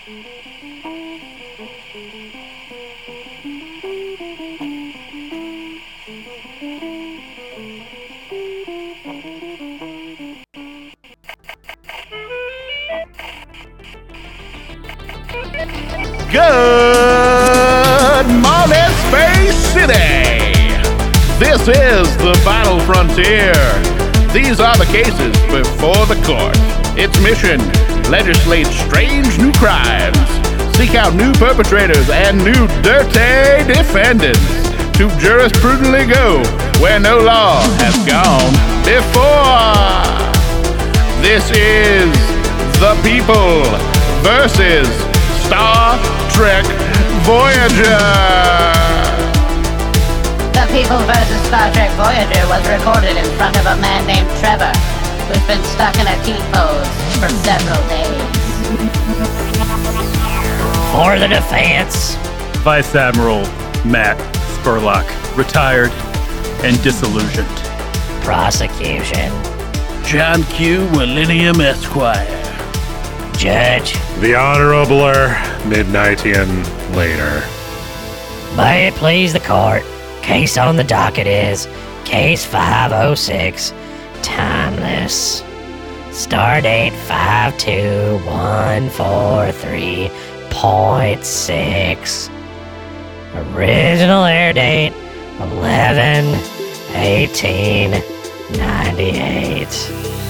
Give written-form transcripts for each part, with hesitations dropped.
Good morning, Space City! This is the Final Frontier. These are the cases before the court. Its mission, legislate strange new crimes, seek out new perpetrators and new dirty defendants, to jurisprudently go where no law has gone before. This is the people versus Star Trek Voyager. The People vs. Star Trek Voyager was recorded in front of a man named Trevor, who's been stuck in a T pose for several days. For the defense, Vice Admiral Matt Spurlock, retired and disillusioned. prosecution, John Q. Millennium Esquire. judge, The Honorabler Midnightian later. may it please the court, case on the docket is Case 506, Timeless. Stardate 52143.6. Original air date 11/18/98.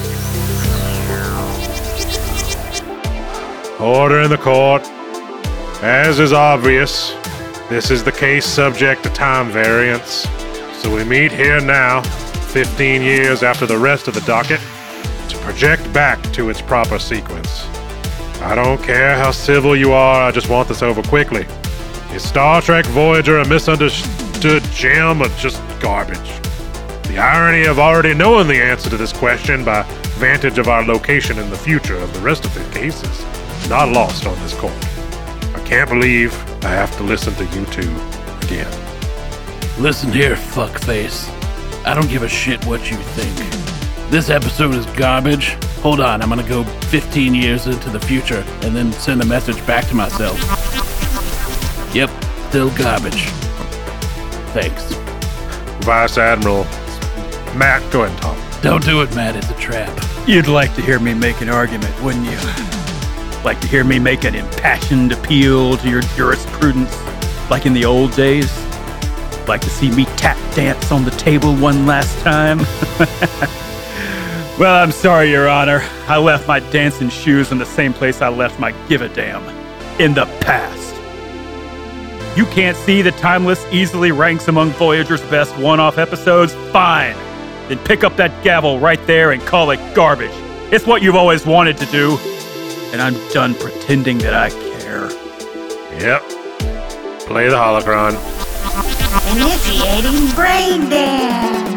Order in the court. As is obvious, this is the case subject to time variance. So we meet here now, 15 years after the rest of the docket, to project back to its proper sequence. I don't care how civil you are, I just want this over quickly. Is Star Trek Voyager a misunderstood gem or just garbage? The irony of already knowing the answer to this question by vantage of our location in the future of the rest of the cases is not lost on this court. I can't believe I have to listen to you two again. Listen here, fuckface. I don't give a shit what you think. This episode is garbage. Hold on, I'm gonna go 15 years into the future and then send a message back to myself. Yep, still garbage. Thanks. Vice Admiral Matt, go ahead and talk. Don't do it, Matt. It's a trap. You'd like to hear me make an argument, wouldn't you? Like to hear me make an impassioned appeal to your jurisprudence, like in the old days? Like to see me tap dance on the table one last time? Well, I'm sorry, Your Honor. I left my dancing shoes in the same place I left my give a damn. In the past. You can't see that Timeless easily ranks among Voyager's best one-off episodes? Fine. Then pick up that gavel right there and call it garbage. It's what you've always wanted to do. And I'm done pretending that I care. Yep. Play the holocron. Initiating brain dance.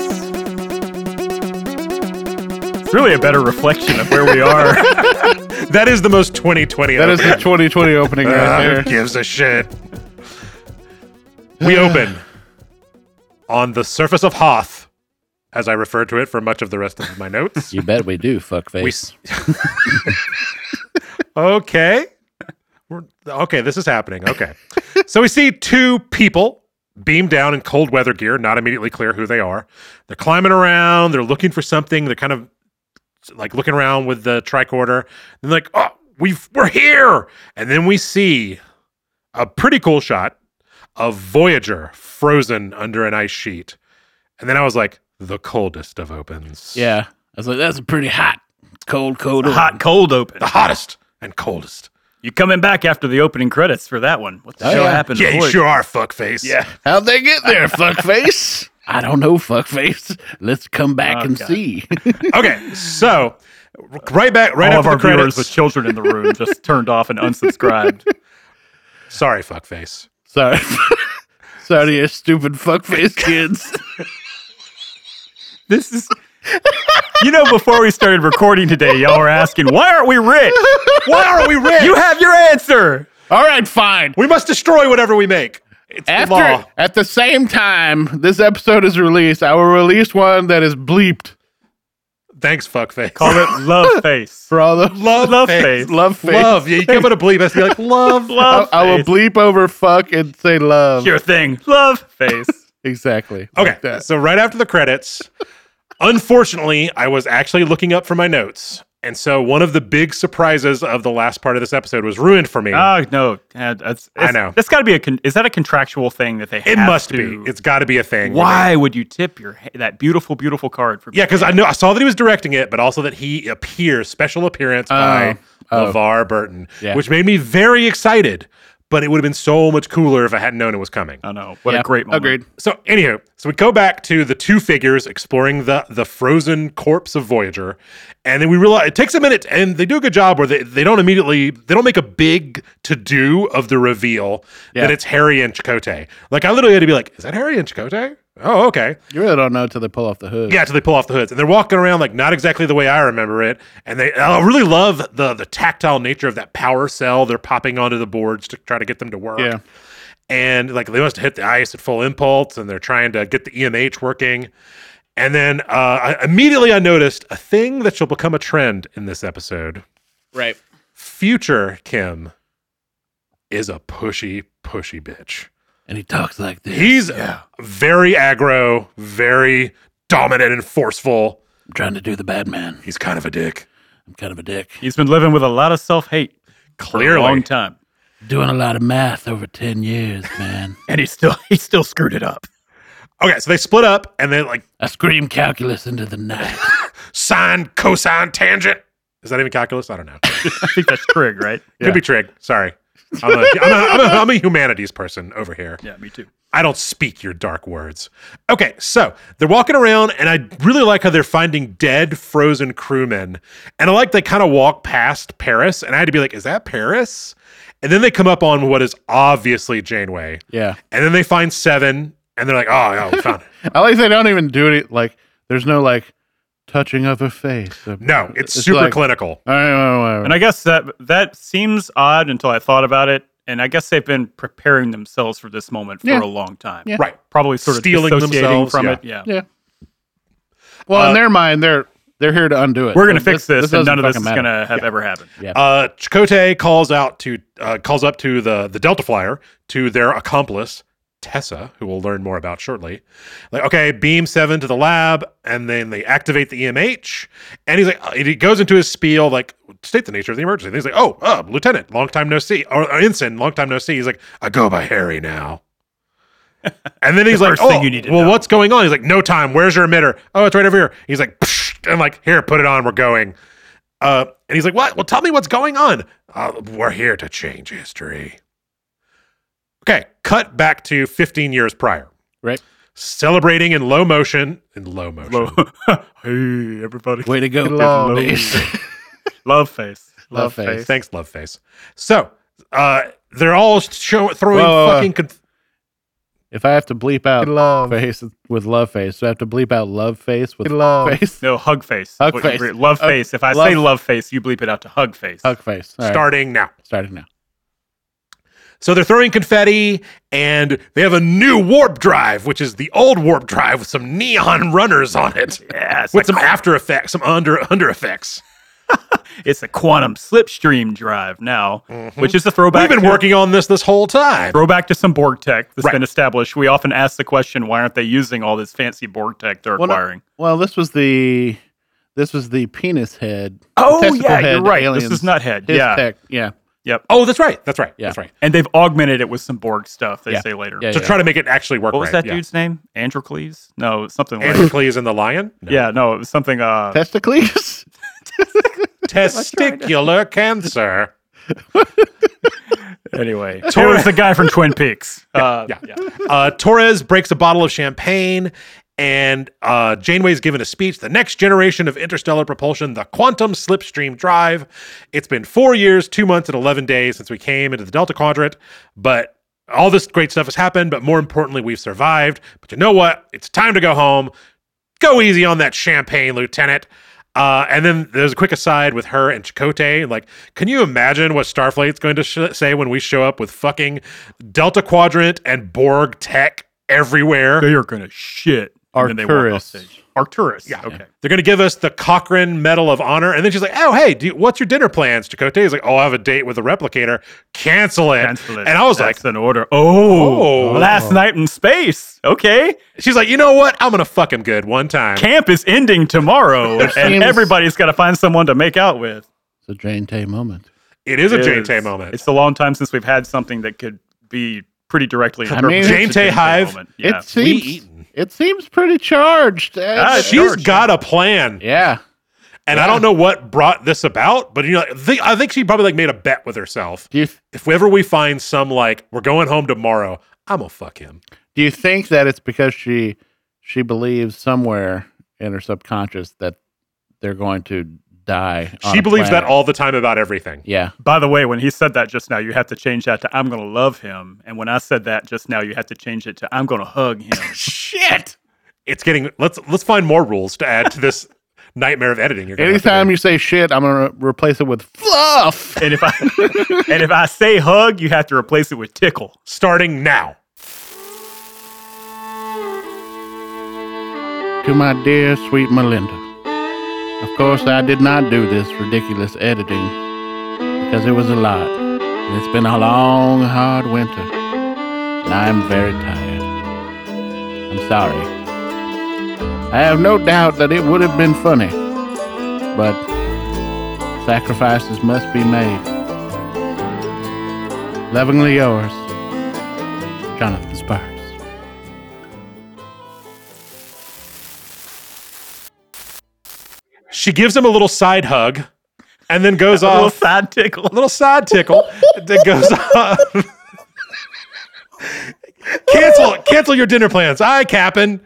It's really a better reflection of where we are. That is the most 2020 That is the 2020 opening right Who there. gives a shit? We open on the surface of Hoth, as I refer to it for much of the rest of my notes. You bet we do, fuckface. Okay. Okay, this is happening. Okay. So we see two people beam down in cold weather gear, not immediately clear who they are. They're climbing around. They're looking for something. They're kind of like looking around with the tricorder. They're like, oh, we're here. And then we see a pretty cool shot of Voyager frozen under an ice sheet. And then I was like, the coldest of opens. Yeah. I was like, that's a pretty hot, cold. Hot, cold open. The hottest and coldest. You coming back after the opening credits for that one? What the hell happened? Yeah, to you Voyager? sure are, fuckface. Yeah. How'd they get there, fuckface? I don't know, fuckface. Let's come back and God. see. Okay, so right All after of our the credits. viewers with children in the room just turned off and unsubscribed. Sorry, fuckface. Sorry. Sorry to you stupid fuckface kids. This is... You know, before we started recording today, y'all were asking, why aren't we rich? Why aren't we rich? You have your answer. All right, fine. We must destroy whatever we make. It's the law. At the same time this episode is released, I will release one that is bleeped. Thanks, fuckface. Call it love face. For all the Love face. love face. Love. Yeah, you can't put a bleep. It has to be like love. Love I will face. bleep over fuck and say love. Sure thing. Love face. Exactly. Okay, Like that. so right after the credits, unfortunately, I was actually looking up for my notes. And so one of the big surprises of the last part of this episode was ruined for me. Oh no, I know. That's got to be is that a contractual thing that they? It have must to? be. It's got to be a thing. Why would you tip that beautiful, beautiful card for? Yeah, because I saw that he was directing it, but also that he appears, special appearance by LeVar Burton, Yeah. which made me very excited. But it would have been so much cooler if I hadn't known it was coming. I know. What Yeah, a great moment. Agreed. So anywho, we go back to the two figures exploring the frozen corpse of Voyager, and then we realize it takes a minute, and they do a good job where they don't make a big to do of the reveal that it's Harry and Chakotay. Like I literally had to be like, is that Harry and Chakotay? Oh, okay. You really don't know until they pull off the hood. Yeah, till they pull off the hoods, and they're walking around like not exactly the way I remember it. And I really love the tactile nature of that power cell they're popping onto the boards to try to get them to work. Yeah. And like they must have hit the ice at full impulse, and they're trying to get the EMH working. And then immediately I noticed a thing that shall become a trend in this episode. Right. Future Kim is a pushy bitch. And he talks like this. He's very aggro, very dominant and forceful. I'm trying to do the bad man. He's kind of a dick. I'm kind of a dick. He's been living with a lot of self-hate for Clearly. a long time, Doing a lot of math over 10 years, man. and he still screwed it up. Okay, so they split up and then like I scream calculus into the night. sine, cosine, tangent. Is that even calculus? I don't know. I think that's Trig, right? Could be trig. Sorry. I'm a humanities person over here. Yeah, me too. I don't speak your dark words. Okay, so they're walking around, and I really like how they're finding dead, frozen crewmen. And I like they kind of walk past Paris, and I had to be like, is that Paris? And then they come up on what is obviously Janeway. Yeah. And then they find Seven, and they're like, oh, yeah, we found it. I like they don't even do it. Like, there's no, like, touching of her face. No, it's super like, clinical. And I guess that seems odd until I thought about it. And I guess they've been preparing themselves for this moment for a long time. Yeah. Right. Probably sort of Stealing dissociating themselves, from yeah. it. Yeah. Yeah. Well, in their mind, they're here to undo it. We're going to fix this, and doesn't none of this fucking is going matter. to have ever happened. Yeah. Chakotay calls up to the Delta Flyer, to their accomplice, Tessa, who we'll learn more about shortly. Like, okay, beam Seven to the lab, and then they activate the EMH. And he's like, he goes into his spiel, like, state the nature of the emergency. And he's like, oh, Lieutenant, long time no see, or Ensign, long time no see. He's like, I go by Harry now. And then he's like, first thing you need to know. what's going on? He's like, no time. Where's your emitter? Oh, it's right over here. He's like, psh, and like, here, put it on. We're going. And he's like, what? Well, tell me what's going on. We're here to change history. Okay, cut back to 15 years prior. Right. Celebrating in low motion. Hey, everybody. Way to go, Love face. Love face. Love face. Thanks, Love Face. So, they're all throwing Whoa. fucking... If I have to bleep out Love. face with love face, do I have to bleep out love face with Love. face? No, hug face. Hug face. Love face. If I love- say love face, you bleep it out to hug face. Hug face. All right. starting now. Starting now. So they're throwing confetti, and they have a new warp drive, which is the old warp drive with some neon runners on it. Yeah, it's With some after effects, some under effects. It's a quantum slipstream drive now, which is a throwback. We've been working on this whole time. Throwback to some Borg tech that's Right. been established. We often ask the question, why aren't they using all this fancy Borg tech they're acquiring? Well, this was the penis head. Oh, testicle yeah, head you're right. aliens. This is Nuthead. His Yeah. tech. Yeah. Yep. Oh, that's right. That's right. Yeah. That's right. And they've augmented it with some Borg stuff, they Yeah. say later. Yeah. To try to make it actually work What was right. that dude's name? Androcles? No, something like Androcles and the Lion? No. Yeah, no, it was something Testicles. Testicular cancer. anyway. It was the guy from Twin Peaks. Torres breaks a bottle of champagne, and Janeway's given a speech. The next generation of interstellar propulsion, the quantum slipstream drive. It's been 4 years, 2 months, and 11 days since we came into the Delta Quadrant, but all this great stuff has happened, but more importantly, we've survived. But you know what? It's time to go home. Go easy on that champagne, Lieutenant. And then there's a quick aside with her and Chakotay. Like, can you imagine what Starfleet's going to say when we show up with fucking Delta Quadrant and Borg tech everywhere? They are going to shit. And then they walk off Arcturus. stage. Arcturus. Yeah. Okay. They're going to give us the Cochrane Medal of Honor. And then she's like, oh, hey, what's your dinner plans, Chakotay? He's like, oh, I have a date with the replicator. Cancel it. Cancel it. And I was That's like, an order. Oh, last night in space. Okay. she's like, you know what? I'm going to fuck him good one time. Camp is ending tomorrow, and seems- everybody's got to find someone to make out with. It's a Jane Tay moment. It is a It Jane is. Tay moment. It's a long time since we've had something that could be pretty directly I mean, interpreted. as a Jane Tay Hive. moment. Yeah. It seems pretty charged. it's She's George, got a plan. Yeah. And I don't know what brought this about, but I think she probably like made a bet with herself. Do If ever we find some like, we're going home tomorrow, I'm going to fuck him. you think that it's because she believes somewhere in her subconscious that they're going to die? on She a believes that planet? all the time about everything. Yeah. By the way, when he said that just now, you have to change that to "I'm going to love him," and when I said that just now, you have to change it to "I'm going to hug him." Shit. It's getting, let's find more rules to add to this nightmare of editing. You're gonna have to Anytime do. you say shit, I'm gonna replace it with fluff. and if I say hug, you have to replace it with tickle. Starting now. To my dear sweet Melinda, of course I did not do this ridiculous editing because it was a lot. And it's been a long, hard winter, and I am very tired. I'm sorry. I have no doubt that it would have been funny, but sacrifices must be made. Lovingly yours, Jonathan Sparks. She gives him a little side hug and then goes A little off. side tickle. A little side tickle that goes off. Cancel your dinner plans. Aye, Captain.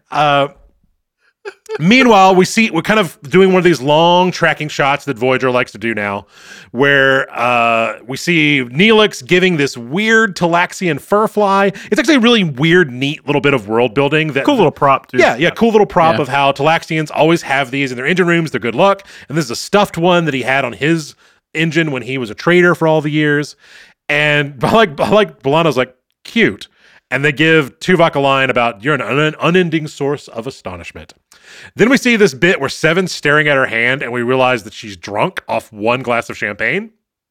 Meanwhile, we're kind of doing one of these long tracking shots that Voyager likes to do now, where we see Neelix giving this weird Talaxian fur fly. It's actually a really weird, neat little bit of world building. That Cool little prop, too. Yeah, cool little prop Yeah. of how Talaxians always have these in their engine rooms. They're good luck. And this is a stuffed one that he had on his engine when he was a trader for all the years. And like B'Elanna's like, cute. And they give Tuvok a line about, you're an unending source of astonishment. Then we see this bit where Seven's staring at her hand and we realize that she's drunk off one glass of champagne.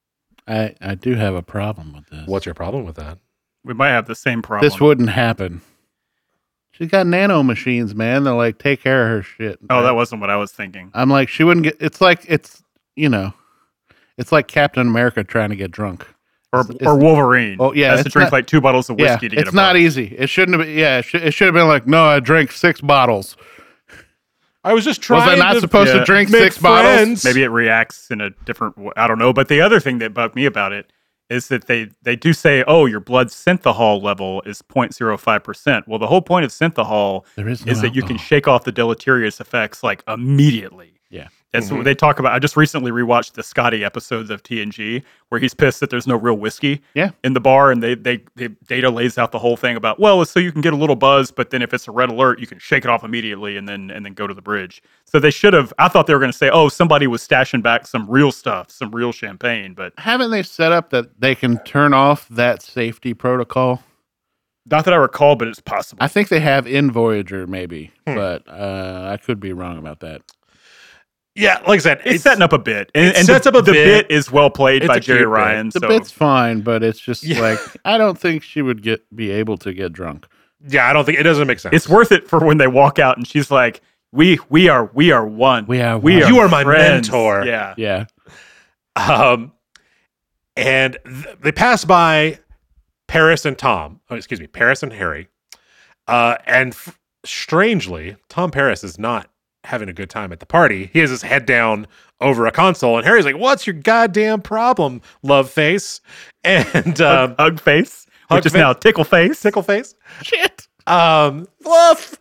I do have a problem with this. What's your problem with that? We might have the same problem. This wouldn't happen. She's got nano machines, man. They'll like take care of her shit. Oh, that wasn't what I was thinking. I'm like, she wouldn't get. It's like it's like Captain America trying to get drunk. Or Wolverine. Oh, yeah, Has to it's drink not- like 2 bottles of whiskey to get it's a not buzz. easy. It shouldn't have. Yeah, it should have been like, no, I drank 6 bottles. I was just trying Was I not to supposed yeah, to drink make 6 bottles? friends. Maybe it reacts in a different way. I don't know. But the other thing that bugged me about it is that they do say, oh, your blood synthahol level is 0.05%. Well, the whole point of synthahol There is no is that you can alcohol. shake off the deleterious effects like immediately. Yeah. That's what they talk about. I just recently rewatched the Scotty episodes of TNG where he's pissed that there's no real whiskey Yeah. in the bar, and they Data lays out the whole thing about, well, it's so you can get a little buzz, but then if it's a red alert, you can shake it off immediately and then go to the bridge. So they should have. I thought they were going to say, oh, somebody was stashing back some real stuff, some real champagne, but Haven't they set up that they can turn off that safety protocol? not that I recall, but it's possible. I think they have in Voyager, maybe, but I could be wrong about that. Yeah, like I said, It's setting up a bit, and sets the, up a the bit. bit is well played It's by a Jerry cute bit. Ryan. The So bit's fine, but it's just Yeah. like I don't think she would be able to get drunk. Yeah, I don't think it doesn't make sense. it's worth it for when they walk out and she's like, "We are one. We are one. You are my friends." mentor. Yeah, Yeah. And they pass by Paris and Tom. Oh, excuse me, Paris and Harry. Strangely, Tom Paris is not having a good time at the party. He has his head down over a console, and Harry's like, "What's your goddamn problem, love face?" And hug face, Hug which is face. now tickle face. tickle face. Shit. Fluff.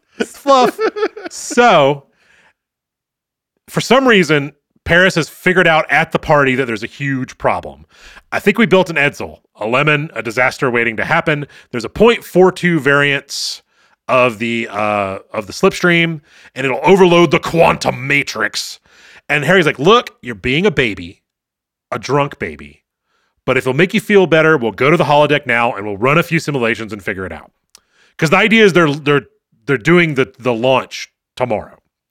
So, for some reason, Paris has figured out at the party that there's a huge problem. I think we built an Edsel, a lemon, a disaster waiting to happen. There's a 0.42 variance of the slipstream, and it'll overload the quantum matrix. And Harry's like, "Look, you're being a baby, a drunk baby. But if it'll make you feel better, we'll go to the holodeck now and we'll run a few simulations and figure it out." Because the idea is they're doing the launch tomorrow.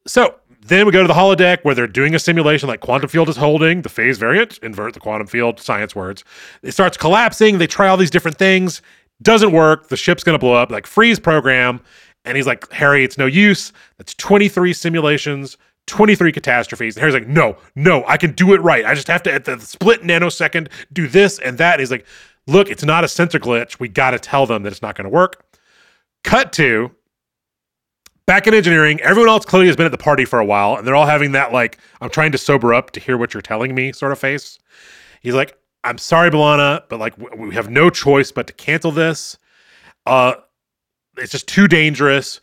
So then we go to the holodeck where they're doing a simulation like quantum field is holding, the phase variant, invert the quantum field, science words. It starts collapsing. They try all these different things. Doesn't work. The ship's going to blow up, like freeze program. And he's like, Harry, it's no use. That's 23 simulations, 23 catastrophes. And Harry's like, no, I can do it right. I just have to, at the split nanosecond, do this and that. And he's like, look, it's not a sensor glitch. We got to tell them that it's not going to work. Cut to back in engineering. Everyone else clearly has been at the party for a while, and they're all having that, like, I'm trying to sober up to hear what you're telling me sort of face. He's like, I'm sorry, B'Elanna, but like, we have no choice but to cancel this. It's just too dangerous.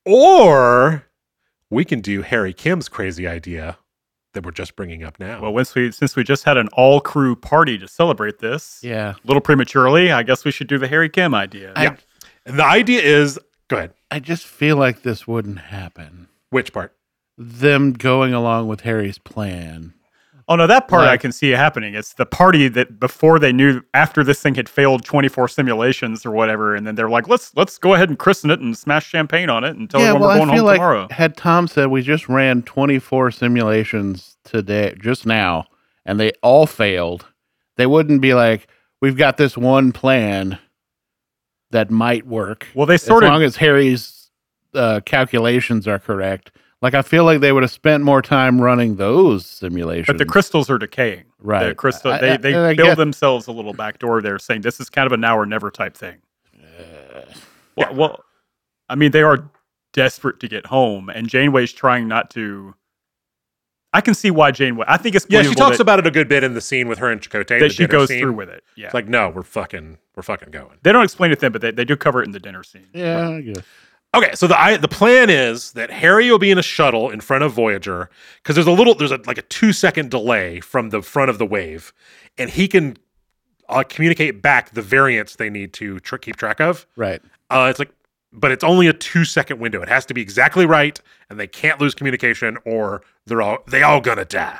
Or we can do Harry Kim's crazy idea that we're just bringing up now. Well, since we just had an all-crew party to celebrate this, Yeah. a little prematurely, I guess we should do the Harry Kim idea. Yeah. And the idea is, go ahead. I just feel like this wouldn't happen. Which part? Them going along with Harry's plan. Oh, no, that part I Like- can see happening. It's the party that before they knew, after this thing had failed 24 simulations or whatever, and then they're like, let's go ahead and christen it and smash champagne on it and tell everyone we're going home tomorrow. Had Tom said we just ran 24 simulations today, just now, and they all failed, they wouldn't be like, we've got this one plan that might work. Well, they As long as Harry's calculations are correct. Like, I feel like they would have spent more time running those simulations. But the crystals are decaying. Right. The crystal, I they get- build themselves a little back door there saying this is kind of a now or never type thing. Well, I mean, they are desperate to get home, and Janeway's trying not to. I can see why Janeway. I think it's Yeah, she believable talks about it a good bit in the scene with her and Chakotay. that she goes through with it. Yeah. It's like, no, we're fucking going. They don't explain it then, but they do cover it in the dinner scene. Yeah, I guess. Okay, so the plan is that Harry will be in a shuttle in front of Voyager because there's like a 2-second delay from the front of the wave, and he can communicate back the variants they need to keep track of. Right. It's like, but it's only a 2-second window. It has to be exactly right, and they can't lose communication, or they all gonna die.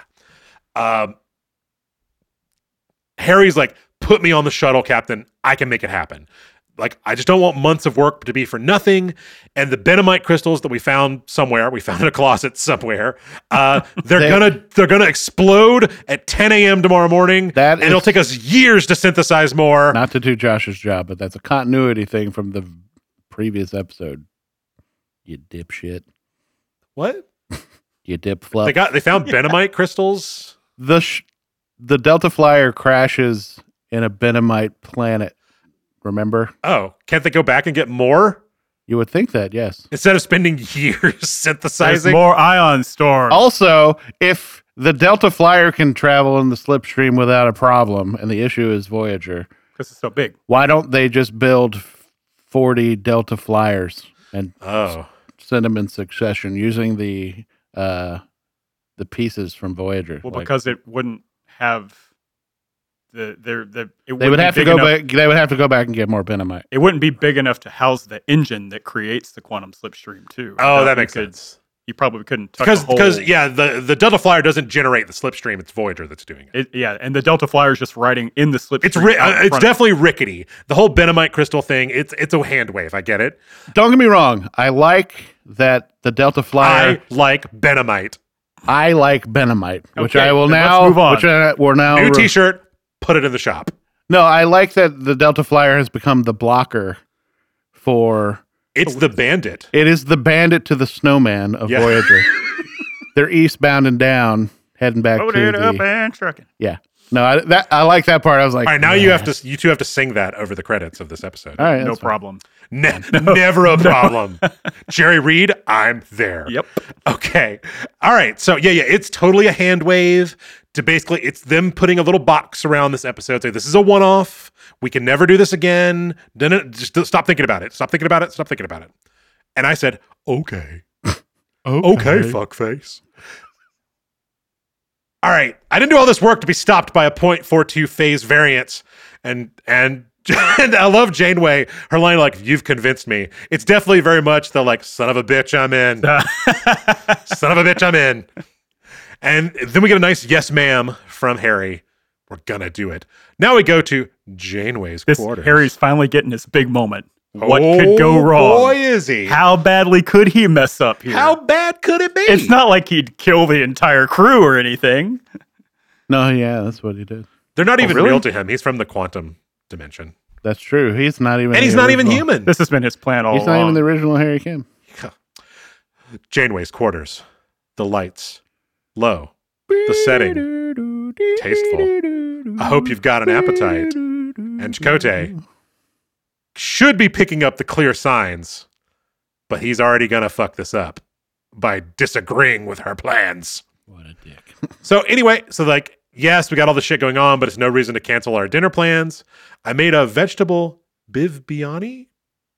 Harry's like, put me on the shuttle, Captain. I can make it happen. Like, I just don't want months of work to be for nothing. And the Benamite crystals that we found in a closet somewhere, they're gonna explode at 10 a.m. tomorrow morning. And it'll take us years to synthesize more. Not to do Josh's job, but that's a continuity thing from the previous episode. You dipshit. What? You dip fluff. They found Benamite crystals. The Delta Flyer crashes in a Benamite planet. Remember? Oh, can't they go back and get more? You would think that, yes. Instead of spending years synthesizing. There's more ion storms. Also, if the Delta Flyer can travel in the slipstream without a problem, and the issue is Voyager, because it's so big. why don't they just build 40 Delta Flyers and send them in succession using the pieces from Voyager? Well, because it wouldn't have they would have to go back. They would have to go back and get more Benamite. It wouldn't be big enough to house the engine that creates the quantum slipstream too. Oh, that makes sense. You probably couldn't tuck because the Delta Flyer doesn't generate the slipstream. It's Voyager that's doing it. And the Delta Flyer is just riding in the slipstream. It's definitely rickety. The whole Benamite crystal thing. It's a hand wave. I get it. Don't get me wrong. I like that the Delta Flyer. I like Benamite. I like Benamite, which Okay, I will then now. let's move on. Which we're now New T-shirt. Put it in the shop. No, I like that the Delta Flyer has become the blocker for. It's the bandit. It is the bandit to the snowman of Voyager. They're eastbound and down, heading back to Loaded up the. and trucking. Yeah. No, I like that part. I was like, all right, now you two have to sing that over the credits of this episode. All right, No that's fine. problem. Never a problem. Jerry Reed, I'm there. Yep. Okay. All right. So yeah, it's totally a hand wave to basically, it's them putting a little box around this episode. Say, this is a one-off. We can never do this again. Just stop thinking about it. Stop thinking about it. Stop thinking about it. And I said, okay. Okay, fuckface. All right. I didn't do all this work to be stopped by a 0.42 phase variance. And I love Janeway. Her line, like, you've convinced me. It's definitely very much the, like, son of a bitch, I'm in. Son of a bitch, I'm in. And then we get a nice yes, ma'am from Harry. We're gonna do it. Now we go to Janeway's quarters. Harry's finally getting his big moment. What could go wrong? Boy, is he. How badly could he mess up here? How bad could it be? It's not like he'd kill the entire crew or anything. No, yeah, that's what he did. They're not even really? real to him. He's from the quantum dimension. That's true. He's not even. And he's the not even original- human. This has been his plan all He's not along. even the original Harry Kim. Janeway's quarters. The lights. Low. The setting. Tasteful. I hope you've got an appetite. And Chakotay should be picking up the clear signs, but he's already gonna fuck this up by disagreeing with her plans. What a dick. So anyway, like, yes, we got all the shit going on, but it's no reason to cancel our dinner plans. I made a vegetable bibiani.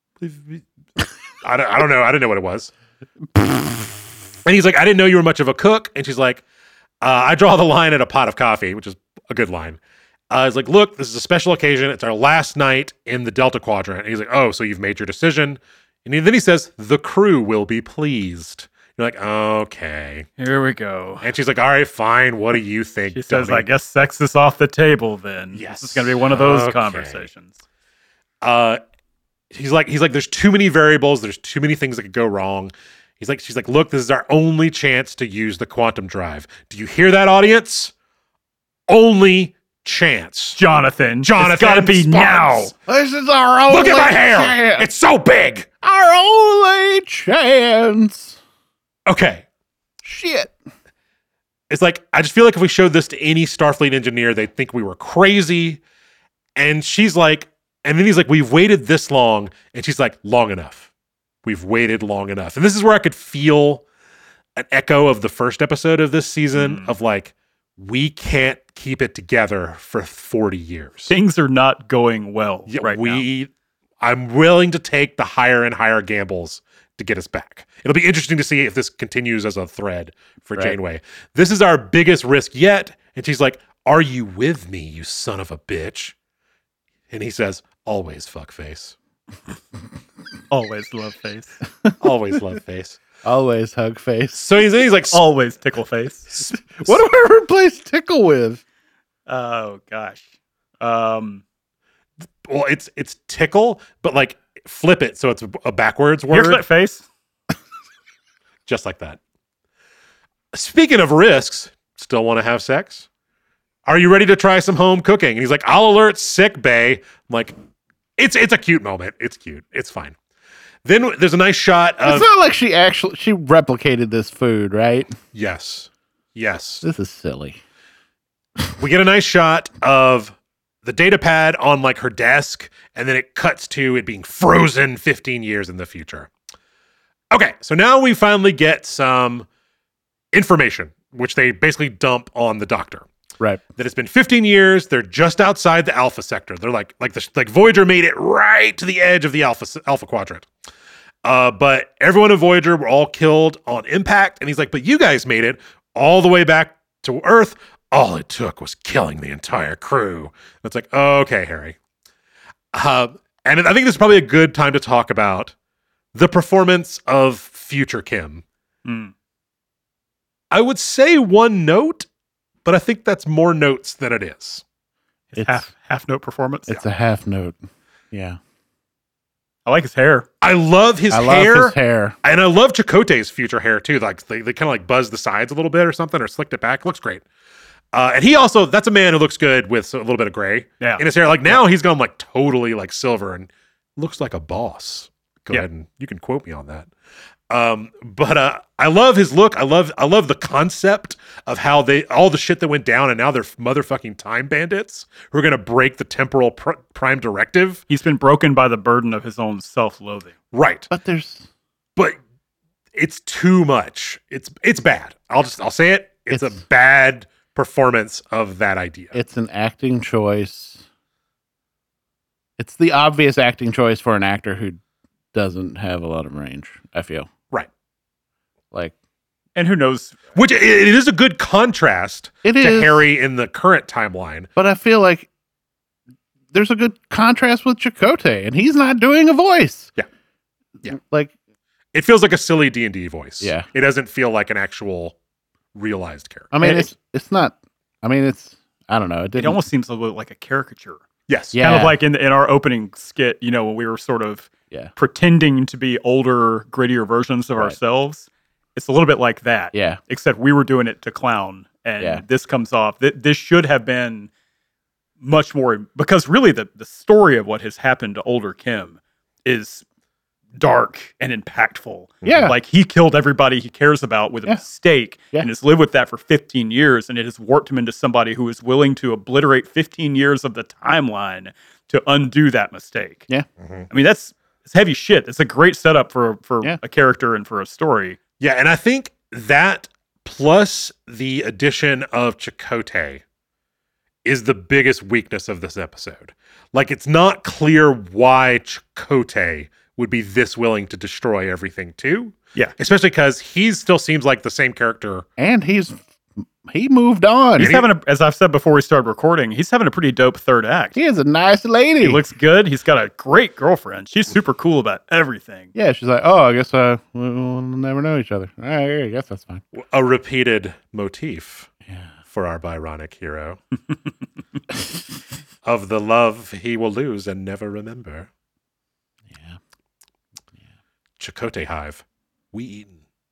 I don't know. I didn't know what it was. And he's like, I didn't know you were much of a cook. And she's like, I draw the line at a pot of coffee, which is a good line. He's like, look, this is a special occasion. It's our last night in the Delta Quadrant. And he's like, oh, so you've made your decision. And then he says, the crew will be pleased. You're like, okay. Here we go. And she's like, all right, fine. What do you think? She says, dummy? I guess sex is off the table then. Yes. This is going to be one of those Okay. conversations. He's like, there's too many variables. There's too many things that could go wrong. She's like, look, this is our only chance to use the quantum drive. Do you hear that, audience? Only chance. Jonathan. It's Jonathan got to be now. Sparks. This is our only Look at my hair. chance. It's so big. Our only chance. Okay. Shit. It's like, I just feel like if we showed this to any Starfleet engineer, they'd think we were crazy. And she's like, and then he's like, we've waited this long. And she's like, long enough. We've waited long enough. And this is where I could feel an echo of the first episode of this season of like, we can't keep it together for 40 years. Things are not going well Yeah, right now. I'm willing to take the higher and higher gambles to get us back. It'll be interesting to see if this continues as a thread for Right. Janeway. This is our biggest risk yet. And she's like, are you with me, you son of a bitch? And he says, always fuckface. Always love face. Always love face. Always hug face. So he's like, Always tickle face. What do I replace tickle with? Oh, gosh. well, it's tickle, but like flip it so it's a backwards Your word. face? Just like that. Speaking of risks, still want to have sex? Are you ready to try some home cooking? And he's like, I'll alert sick bay. I'm like, it's a cute moment. It's cute. It's fine. Then there's a nice shot of It's not like she replicated this food, right? yes. Yes. This is silly. We get a nice shot of the data pad on like her desk, and then it cuts to it being frozen 15 years in the future. Okay, so now we finally get some information, which they basically dump on the doctor. Right. That it's been 15 years. They're just outside the Alpha sector. They're like Voyager made it right to the edge of the Alpha quadrant. But everyone in Voyager were all killed on impact. And he's like, but you guys made it all the way back to Earth. All it took was killing the entire crew. And it's like, okay, Harry. And I think this is probably a good time to talk about the performance of future Kim. Hmm. I would say one note, but I think that's more notes than it is. It's Half note performance. It's a half note. Yeah. I like his hair. I love his I hair. love his hair. And I love Chakotay's future hair too. Like they kind of like buzzed the sides a little bit or something, or slicked it back. Looks great. And he also, that's a man who looks good with a little bit of gray Yeah. in his hair. Like now he's gone like totally like silver and looks like a boss. Go Yeah. ahead and you can quote me on that. But I love his look. I love the concept of how all the shit that went down, and now they're motherfucking time bandits who are gonna break the temporal prime directive. He's been broken by the burden of his own self-loathing. Right. But But it's too much. It's bad. I'll say it. It's a bad performance of that idea. it's an acting choice. It's the obvious acting choice for an actor who doesn't have a lot of range, I feel. Right. Like, And who knows? Which it is a good contrast It to is. Harry in the current timeline. but I feel like there's a good contrast with Chakotay, and he's not doing a voice. Yeah. Yeah. Like, It feels like a silly D&D voice. Yeah. It doesn't feel like an actual realized character. I mean, And it's not, I mean, it's, I don't know. It It didn't, almost seems a little like a caricature. Yes. Yeah. Kind of like in our opening skit, when we were sort of Yeah. pretending to be older, grittier versions of Right. ourselves. It's a little bit like that. Yeah. Except we were doing it to clown. And Yeah. this comes off. This should have been much more, because really the story of what has happened to older Kim is dark and impactful. Yeah. Like, he killed everybody he cares about with a Yeah. mistake Yeah. and has lived with that for 15 years. And it has warped him into somebody who is willing to obliterate 15 years of the timeline to undo that mistake. Yeah. I mean, it's heavy shit. It's a great setup for Yeah. a character and for a story. Yeah, and I think that plus the addition of Chakotay is the biggest weakness of this episode. Like, it's not clear why Chakotay would be this willing to destroy everything too. Yeah. Especially because he still seems like the same character. And he moved on. He's as I've said before we started recording, he's having a pretty dope third act. He is a nice lady. He looks good. He's got a great girlfriend. She's super cool about everything. Yeah, she's like, oh, I guess we'll never know each other. All right, I guess that's fine. A repeated motif for our Byronic hero of the love he will lose and never remember. Yeah. Chakotay Hive. We eaten.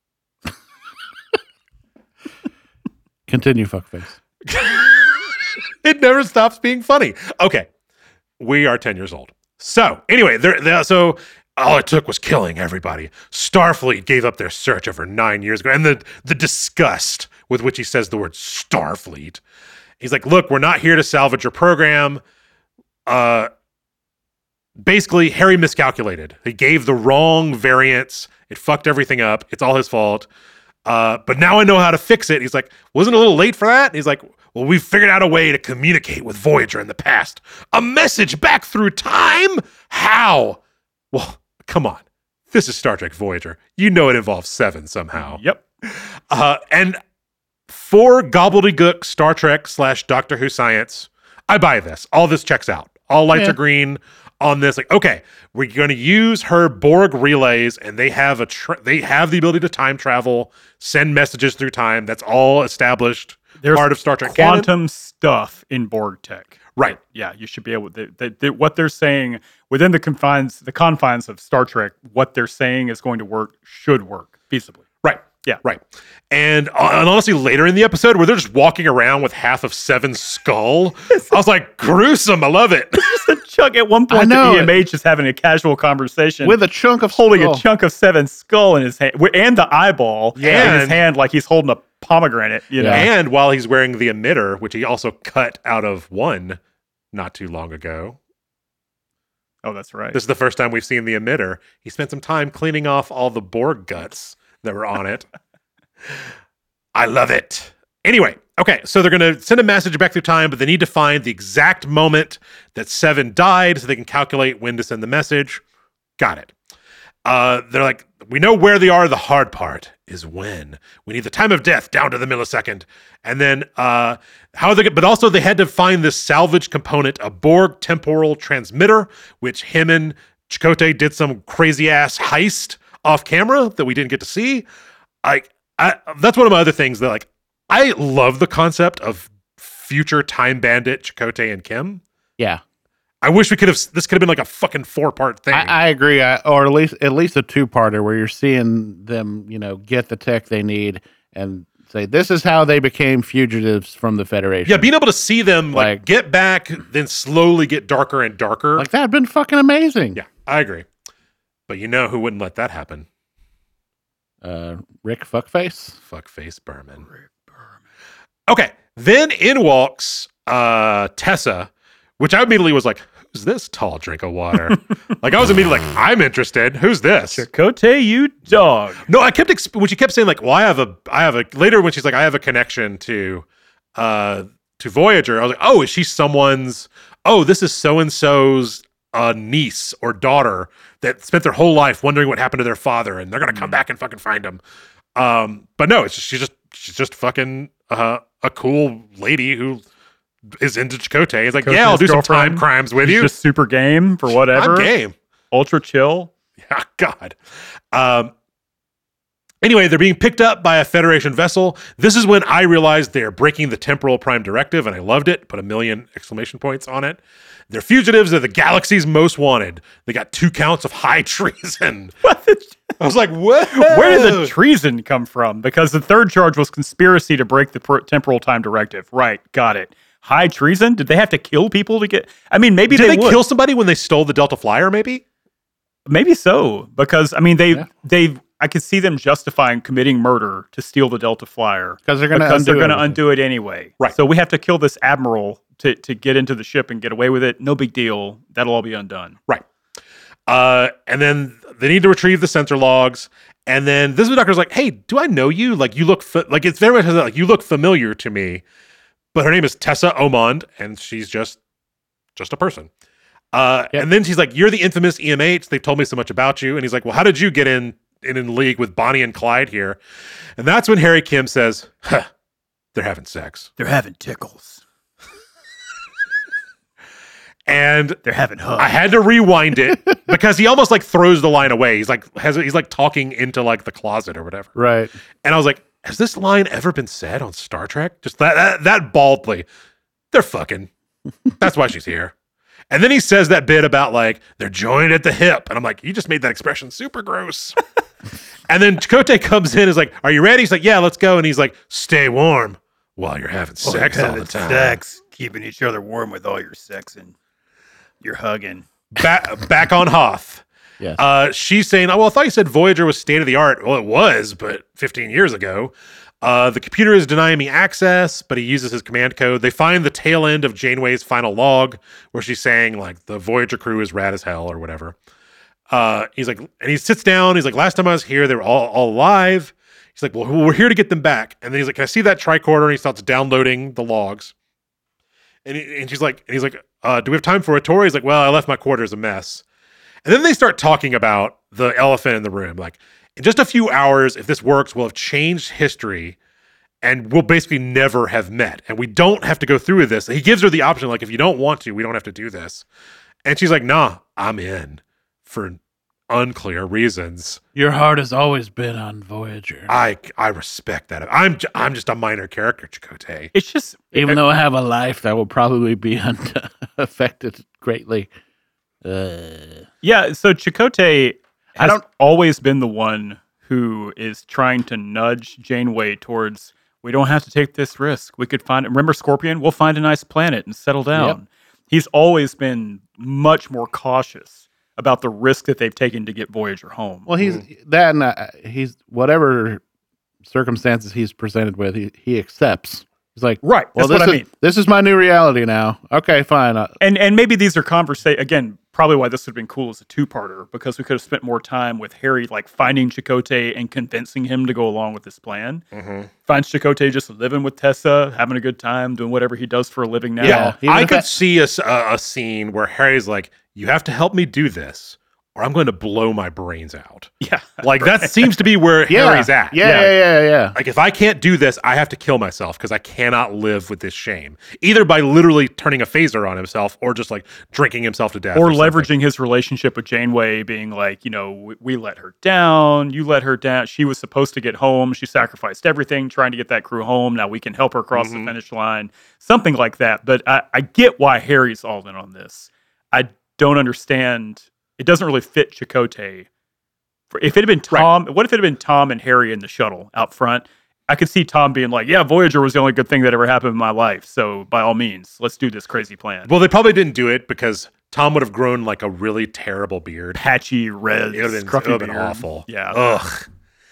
Continue, fuckface. It never stops being funny. Okay. We are 10 years old. So, anyway, so all it took was killing everybody. Starfleet gave up their search over 9 years ago. And the disgust with which he says the word Starfleet. He's like, look, we're not here to salvage your program. Basically, Harry miscalculated. He gave the wrong variants. It fucked everything up. It's all his fault. But now I know how to fix it. He's like, wasn't it a little late for that? He's like, well, we figured out a way to communicate with Voyager in the past. A message back through time? How? Well, come on. This is Star Trek Voyager. You know it involves Seven somehow. Yep. And for gobbledygook Star Trek / Doctor Who science, I buy this. All this checks out. All lights are green on this. Like, okay, we're going to use her Borg relays, and they have they have the ability to time travel, send messages through time. That's all established. There's part of Star Trek quantum canon. stuff in Borg tech. Right. Yeah, you should be able to. What they're saying within the confines of Star Trek, what they're saying is going to work, should work feasibly. Right. Yeah. Right. And honestly, later in the episode where they're just walking around with half of Seven's skull, I was like, gruesome. I love it. Chuck, at one point, the EMH is having a casual conversation with a chunk of holding skull. a chunk of Seven's skull in his hand, and the eyeball in his hand, like he's holding a pomegranate. You know, and while he's wearing the emitter, which he also cut out of one not too long ago. Oh, that's right. This is the first time we've seen the emitter. He spent some time cleaning off all the Borg guts that were on it. I love it. Anyway, okay, so they're going to send a message back through time, but they need to find the exact moment that Seven died so they can calculate when to send the message. Got it. They're like, we know where they are. The hard part is when. We need the time of death down to the millisecond. And then how are they? But also they had to find this salvage component, a Borg temporal transmitter, which him and Chakotay did some crazy ass heist off camera that we didn't get to see. That's one of my other things that, like, I love the concept of future time bandit Chakotay and Kim. Yeah. I wish this could have been like a fucking 4-part thing. I agree, or at least a 2-parter where you're seeing them, get the tech they need and say this is how they became fugitives from the Federation. Yeah, being able to see them like get back, then slowly get darker and darker. Like, that'd been fucking amazing. Yeah, I agree. But you know who wouldn't let that happen? Rick Fuckface. Fuckface Berman. Okay, then in walks Tessa, which I immediately was like, who's this tall drink of water? Like, I was immediately like, I'm interested. Who's this? Chakotay, you dog. No, I kept when she kept saying like, well, I have a later when she's like, I have a connection to Voyager. I was like, oh, is she someone's? Oh, this is so and so's niece or daughter that spent their whole life wondering what happened to their father, and they're gonna come back and fucking find him. But no, it's just, she's just fucking a cool lady who is into Chakotay. He's like, yeah, I'll do some time crimes with you. Just super game for whatever. I'm game. Ultra chill. Yeah, God. Anyway, they're being picked up by a Federation vessel. This is when I realized they're breaking the Temporal Prime Directive, and I loved it. Put 1,000,000 exclamation points on it. They're fugitives. They're the galaxy's most wanted. They got 2 counts of high treason. I was like, what? Where did the treason come from? Because the third charge was conspiracy to break the temporal time directive. Right, got it. High treason? Did they have to kill people to get... I mean, maybe Did they would. kill somebody when they stole the Delta Flyer, maybe? Maybe so. Because, I mean, I could see them justifying committing murder to steal the Delta Flyer. Because they're going to undo it anyway. Right. So we have to kill this admiral to get into the ship and get away with it. No big deal. That'll all be undone. Right. And then they need to retrieve the sensor logs. And then this doctor's like, hey, do I know you? Like, you look, it's very much like, you look familiar to me. But her name is Tessa Omond, and she's just a person. And then she's like, you're the infamous EMH. They've told me so much about you. And he's like, well, how did you get in league with Bonnie and Clyde here? And that's when Harry Kim says, they're having sex. They're having tickles. And they're having hugs. I had to rewind it because he almost like throws the line away. He's like talking into like the closet or whatever. Right. And I was like, has this line ever been said on Star Trek? Just that baldly. They're fucking. That's why she's here. And then he says that bit about like, they're joined at the hip. And I'm like, you just made that expression super gross. And then Chakotay comes in and is like, are you ready? He's like, yeah, let's go. And he's like, stay warm while you're having sex all the time. Sex, keeping each other warm with all your sexing. You're hugging. Back on Hoth. Yes. She's saying, oh, well, I thought you said Voyager was state of the art. Well, it was, but 15 years ago. The computer is denying me access, but he uses his command code. They find the tail end of Janeway's final log where she's saying, like, the Voyager crew is rad as hell or whatever. He's like, and he sits down. He's like, last time I was here, they were all alive. He's like, well, we're here to get them back. And then he's like, can I see that tricorder? And he starts downloading the logs. And he's like, do we have time for a tour? He's like, well, I left my quarters a mess. And then they start talking about the elephant in the room. Like, in just a few hours, if this works, we'll have changed history and we'll basically never have met. And we don't have to go through with this. He gives her the option, like, if you don't want to, we don't have to do this. And she's like, nah, I'm in for unclear reasons. Your heart has always been on Voyager. I respect that. I'm just a minor character, Chakotay. It's just... Even though I have a life that will probably be affected greatly. Yeah, so Chakotay has always been the one who is trying to nudge Janeway towards, we don't have to take this risk. We could remember Scorpion? We'll find a nice planet and settle down. Yep. He's always been much more cautious about the risk that they've taken to get Voyager home. Well, he's whatever circumstances he's presented with, he accepts. He's like, right. Well, that's what I mean. This is my new reality now. Okay, fine. And maybe these are again, probably why this would have been cool as a 2-parter, because we could have spent more time with Harry, like finding Chakotay and convincing him to go along with this plan. Mm-hmm. Finds Chakotay just living with Tessa, having a good time, doing whatever he does for a living now. Yeah, I could see a scene where Harry's like, you have to help me do this, or I'm going to blow my brains out. Yeah. Like, that seems to be where Harry's at. Yeah. Like, if I can't do this, I have to kill myself because I cannot live with this shame. Either by literally turning a phaser on himself or just, like, drinking himself to death. Or leveraging his relationship with Janeway, being like, you know, we let her down. You let her down. She was supposed to get home. She sacrificed everything trying to get that crew home. Now we can help her cross the finish line. Something like that. But I get why Harry's all in on this. I don't understand... It doesn't really fit Chakotay. If it had been Tom, what if it had been Tom and Harry in the shuttle out front? I could see Tom being like, yeah, Voyager was the only good thing that ever happened in my life. So by all means, let's do this crazy plan. Well, they probably didn't do it because Tom would have grown like a really terrible beard. Patchy, red, it would have been awful. Yeah. Ugh.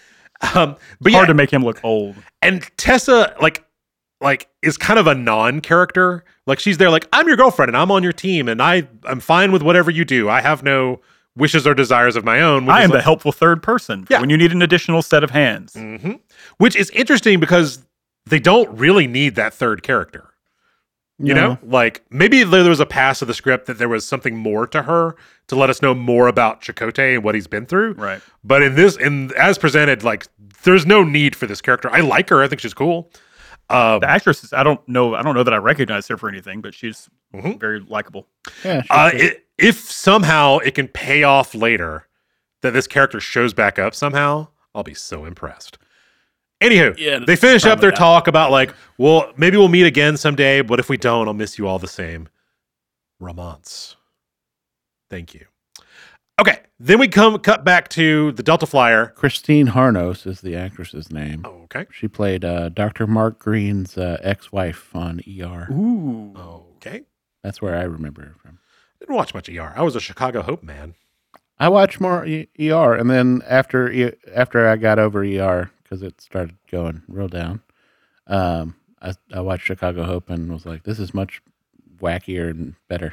But hard to make him look old. And Tessa, like is kind of a non-character. Like, she's there like, I'm your girlfriend and I'm on your team and I'm fine with whatever you do. I have no wishes or desires of my own. I am the helpful third person when you need an additional set of hands. Mm-hmm. Which is interesting because they don't really need that third character. You know? Like, maybe there was a pass of the script that there was something more to her to let us know more about Chakotay and what he's been through. Right. But as presented, like, there's no need for this character. I like her. I think she's cool. The actress is, I don't know that I recognize her for anything, but she's very likable. Yeah. If somehow it can pay off later that this character shows back up somehow, I'll be so impressed. Anywho, Yeah, they finish up their probably not. talk about like, well, maybe we'll meet again someday, but if we don't, I'll miss you all the same. Romance. Thank you. Okay, then we cut back to the Delta Flyer. Christine Harnos is the actress's name. Oh, okay. She played Dr. Mark Green's ex-wife on ER. Ooh. Okay. That's where I remember her from. Didn't watch much ER. I was a Chicago Hope man. I watched more ER, and then after I got over ER, because it started going real down, I watched Chicago Hope and was like, this is much wackier and better.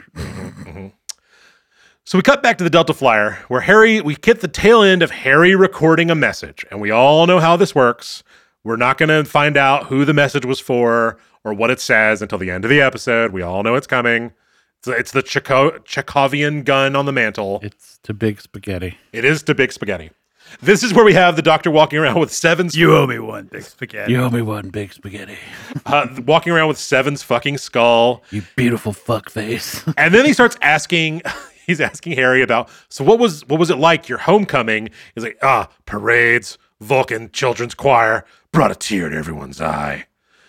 So we cut back to the Delta Flyer where we get the tail end of Harry recording a message. And we all know how this works. We're not going to find out who the message was for or what it says until the end of the episode. We all know it's coming. It's the Chekhovian gun on the mantle. It's to Big Spaghetti. It is to Big Spaghetti. This is where we have the Doctor walking around with Seven's... You owe me one, Big Spaghetti. You owe me one, Big Spaghetti. walking around with Seven's fucking skull. You beautiful fuckface. And then he starts asking... He's asking Harry about, so what was it like, your homecoming? He's like, parades, Vulcan Children's Choir, brought a tear to everyone's eye.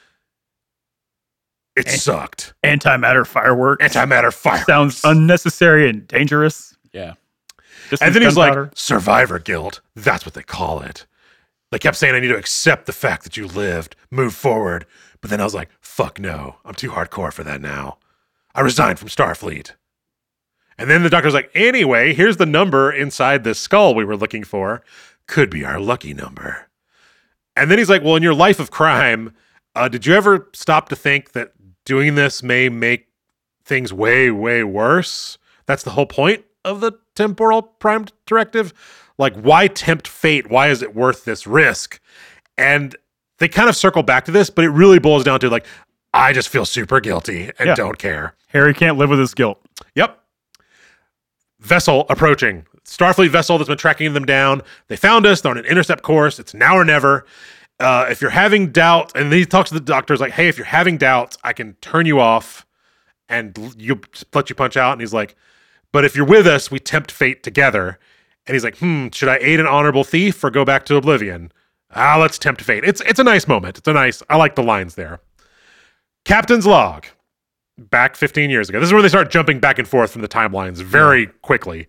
It sucked. Antimatter fireworks. Antimatter fireworks. Sounds unnecessary and dangerous. Yeah. Just And then he's like, gunpowder. survivor guilt. That's what they call it. They kept saying I need to accept the fact that you lived, move forward. But then I was like, fuck no. I'm too hardcore for that now. I resigned from Starfleet. And then the Doctor's like, anyway, here's the number inside this skull we were looking for. Could be our lucky number. And then he's like, well, in your life of crime, did you ever stop to think that doing this may make things way, way worse? That's the whole point of the temporal prime directive. Like, why tempt fate? Why is it worth this risk? And they kind of circle back to this, but it really boils down to like, I just feel super guilty and don't care. Harry can't live with his guilt. Yep. Vessel approaching. Starfleet vessel that's been tracking them down. They found us. They're on an intercept course. It's now or never. If you're having doubt, and then he talks to the Doctor, like, hey, if you're having doubts, I can turn you off and let you punch out. And he's like, but if you're with us, we tempt fate together. And he's like, should I aid an honorable thief or go back to oblivion? Let's tempt fate. It's a nice moment. I like the lines there. Captain's log. Back 15 years ago. This is where they start jumping back and forth from the timelines very quickly.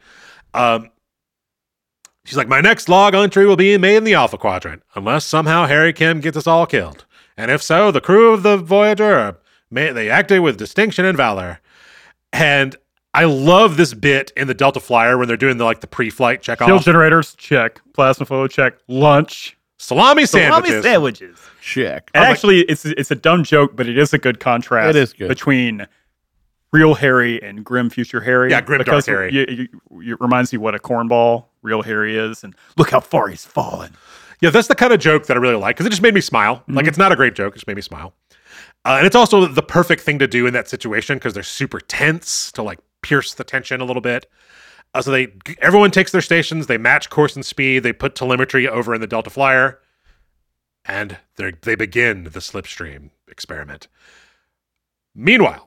She's like, my next log entry will be made in the Alpha Quadrant, unless somehow Harry Kim gets us all killed. And if so, the crew of the Voyager, they acted with distinction and valor. And I love this bit in the Delta Flyer when they're doing the pre-flight checkoff. Shield generators, check. Plasma flow, check. Lunch. Salami sandwiches. Check. And actually, it's a dumb joke, but it is a good contrast. It is good. Between real Harry and grim future Harry. Yeah, grim dark Harry. It reminds you what a cornball real Harry is, and look how far he's fallen. Yeah, that's the kind of joke that I really like because it just made me smile. Mm-hmm. Like, it's not a great joke, it just made me smile. And it's also the perfect thing to do in that situation because they're super tense to pierce the tension a little bit. So everyone takes their stations, they match course and speed, they put telemetry over in the Delta Flyer, and they begin the slipstream experiment. Meanwhile,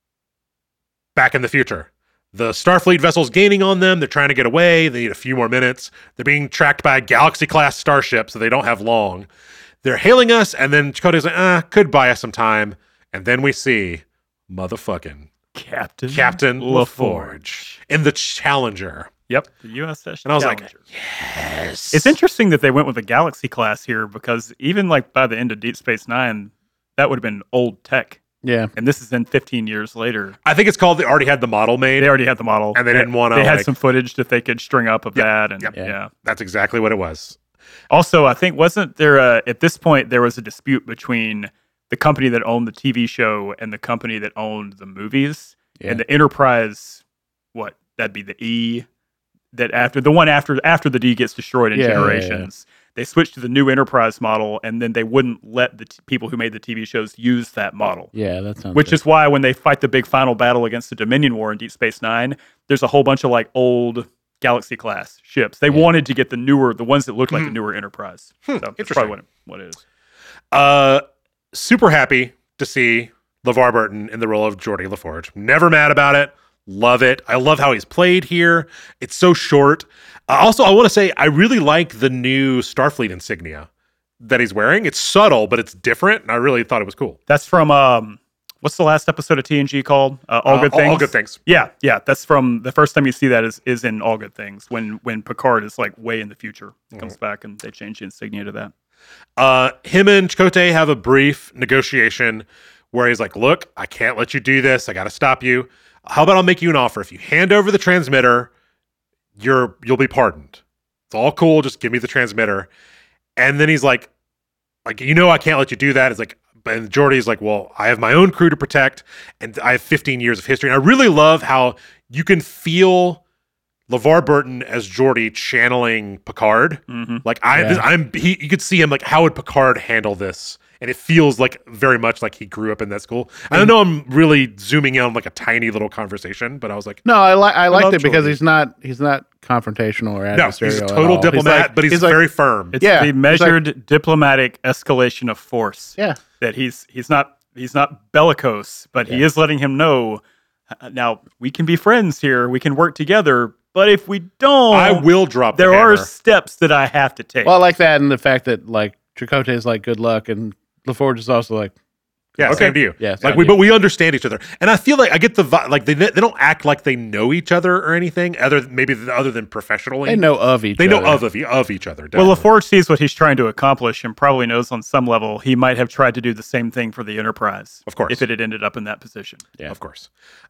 back in the future, the Starfleet vessel's gaining on them. They're trying to get away. They need a few more minutes. They're being tracked by a Galaxy-class starship, so they don't have long. They're hailing us, and then Chakotay's like, could buy us some time. And then we see motherfucking Captain LaForge in the Challenger. Yep, the USS And I was Challenger. like, yes. It's interesting that they went with the Galaxy class here because even by the end of Deep Space Nine, that would have been old tech. Yeah. And this is then 15 years later. I think it's called they already had the model made. They already had the model. And they didn't want to. They had some footage that they could string up of that. And yeah. That's exactly what it was. Also, I think wasn't there at this point there was a dispute between the company that owned the TV show and the company that owned the movies. Yeah. And the Enterprise, that'd be the E, that after the D gets destroyed in Generations, they switched to the new Enterprise model, and then they wouldn't let the people who made the TV shows use that model. Yeah, that sounds Which good. is why when they fight the big final battle against the Dominion War in Deep Space Nine, there's a whole bunch of old Galaxy class ships. They wanted to get the ones that looked like the newer Enterprise. So that's probably what it is. Super happy to see LeVar Burton in the role of Geordi LaForge. Never mad about it. Love it. I love how he's played here. It's so short. Also, I want to say I really like the new Starfleet insignia that he's wearing. It's subtle, but it's different, and I really thought it was cool. That's from what's the last episode of TNG called? All Good Things. All Good Things. Yeah. That's from the first time you see that is in All Good Things when Picard is like way in the future. He comes back and they change the insignia to that. Him and Chakotay have a brief negotiation where he's like, "Look, I can't let you do this. I got to stop you. How about I'll make you an offer? If you hand over the transmitter, you'll be pardoned. It's all cool. Just give me the transmitter." And then he's like, I can't let you do that. It's like, and Geordi's like, well, I have my own crew to protect, and I have 15 years of history. And I really love how you can feel LeVar Burton as Geordi channeling Picard. Mm-hmm. Like you could see him like, how would Picard handle this? And it feels like very much like he grew up in that school. I don't know. I'm really zooming in on like a tiny little conversation, but I was like, No, I liked it because Geordi. he's not confrontational or No, adversarial. he's a at total all. diplomat, but he's very firm. It's Yeah, the he's measured diplomatic escalation of force. Yeah. That he's not bellicose, but he is letting him know, now we can be friends here, we can work together, but if we don't, I will drop the there are hammer. steps that I have to take. Well, I like that, and the fact that like Chakotay is like good luck, and LaForge is also like, Yeah, Okay. same to you. Yeah, like same we, to but we understand each other, and I feel like I get the vibe. Like they don't act like they know each other or anything, other than professionally. they know of each They know other. of each other. Well, Definitely. LaForge sees what he's trying to accomplish and probably knows on some level he might have tried to do the same thing for the Enterprise. Of course. If it had ended up in that position. Yeah. Of course.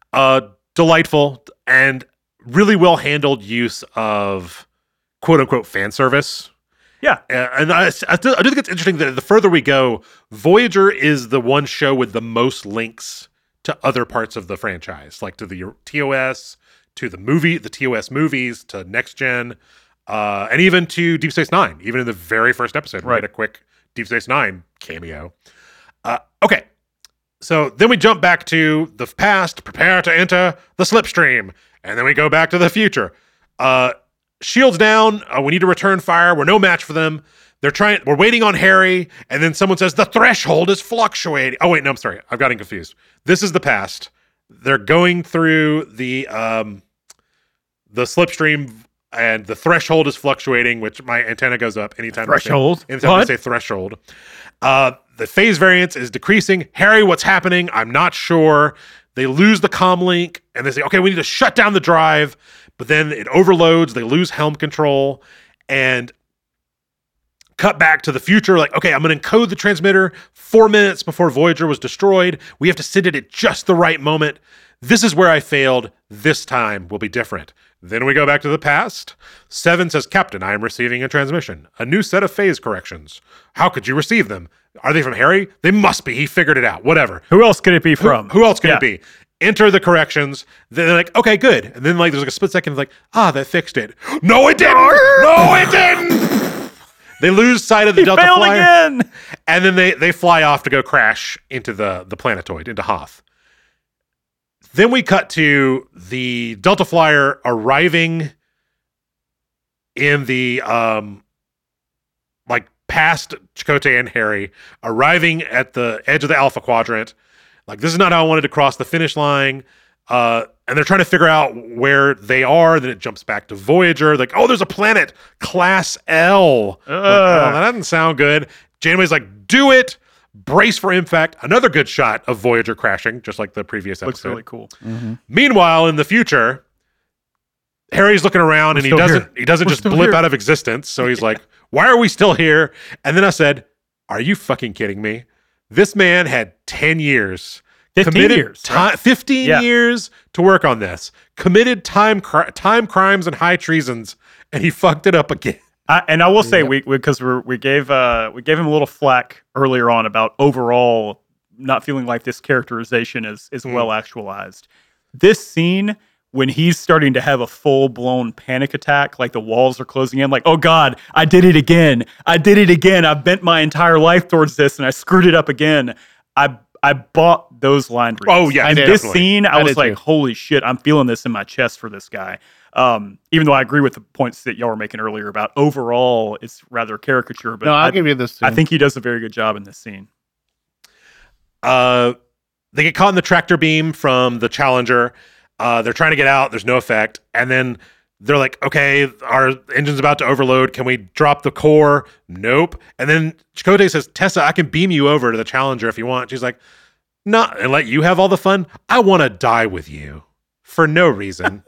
Delightful and really well handled use of quote unquote fan service. Yeah. And I do think it's interesting that the further we go, Voyager is the one show with the most links to other parts of the franchise, like to the TOS, to the TOS movies, to Next Gen, and even to Deep Space Nine. Even in the very first episode, we had a quick Deep Space Nine cameo. Okay. So then we jump back to the past, prepare to enter the slipstream, and then we go back to the future. Shields down. We need to return fire. We're no match for them. We're waiting on Harry, and then someone says the threshold is fluctuating. Oh wait, no, I'm sorry. I've gotten confused. This is the past. They're going through the slipstream, and the threshold is fluctuating, which my antenna goes up anytime. Threshold? Anytime I say threshold. The phase variance is decreasing. Harry, what's happening? I'm not sure. They lose the comm link, and they say, okay, we need to shut down the drive. But then it overloads. They lose helm control, and cut back to the future. Like, okay, I'm going to encode the transmitter 4 minutes before Voyager was destroyed. We have to send it at just the right moment. This is where I failed. This time will be different. Then we go back to the past. Seven says, Captain, I am receiving a transmission. A new set of phase corrections. How could you receive them? Are they from Harry? They must be. He figured it out. Whatever. Who else could it be from? Who else could it be? Enter the corrections. Then they're like, okay, good. And then like there's like a split second, like, that fixed it. No, it didn't. No, it didn't. They lose sight of the Delta failed Flyer. again. And then they fly off to go crash into the planetoid, into Hoth. Then we cut to the Delta Flyer arriving in the past Chakotay and Harry, arriving at the edge of the Alpha Quadrant. Like, this is not how I wanted to cross the finish line. And they're trying to figure out where they are. Then it jumps back to Voyager. Like, there's a planet, Class L. Like, that doesn't sound good. Janeway's like, do it. Brace for impact. Another good shot of Voyager crashing, just like the previous episode. Looks really cool. Mm-hmm. Meanwhile, in the future, Harry's looking around and he doesn't just blip out of existence. So he's like, why are we still here? And then I said, are you fucking kidding me? This man had 10 years. 15 years. 15 years to work on this. Committed time crimes and high treasons, and he fucked it up again. And I will say, we gave him a little flack earlier on about overall not feeling like this characterization is well actualized. This scene, when he's starting to have a full-blown panic attack, like the walls are closing in, like, oh God, I did it again. I bent my entire life towards this and I screwed it up again. I bought those line reads. Oh, yeah, and definitely. this scene, I was like, too. holy shit, I'm feeling this in my chest for this guy. Even though I agree with the points that y'all were making earlier about overall, it's rather caricature. But No, I'll give you this too. I think he does a very good job in this scene. They get caught in the tractor beam from the Challenger. They're trying to get out. There's no effect. And then they're like, okay, our engine's about to overload. Can we drop the core? Nope. And then Chakotay says, Tessa, I can beam you over to the Challenger if you want. She's like, no, and let you have all the fun. I want to die with you for no reason.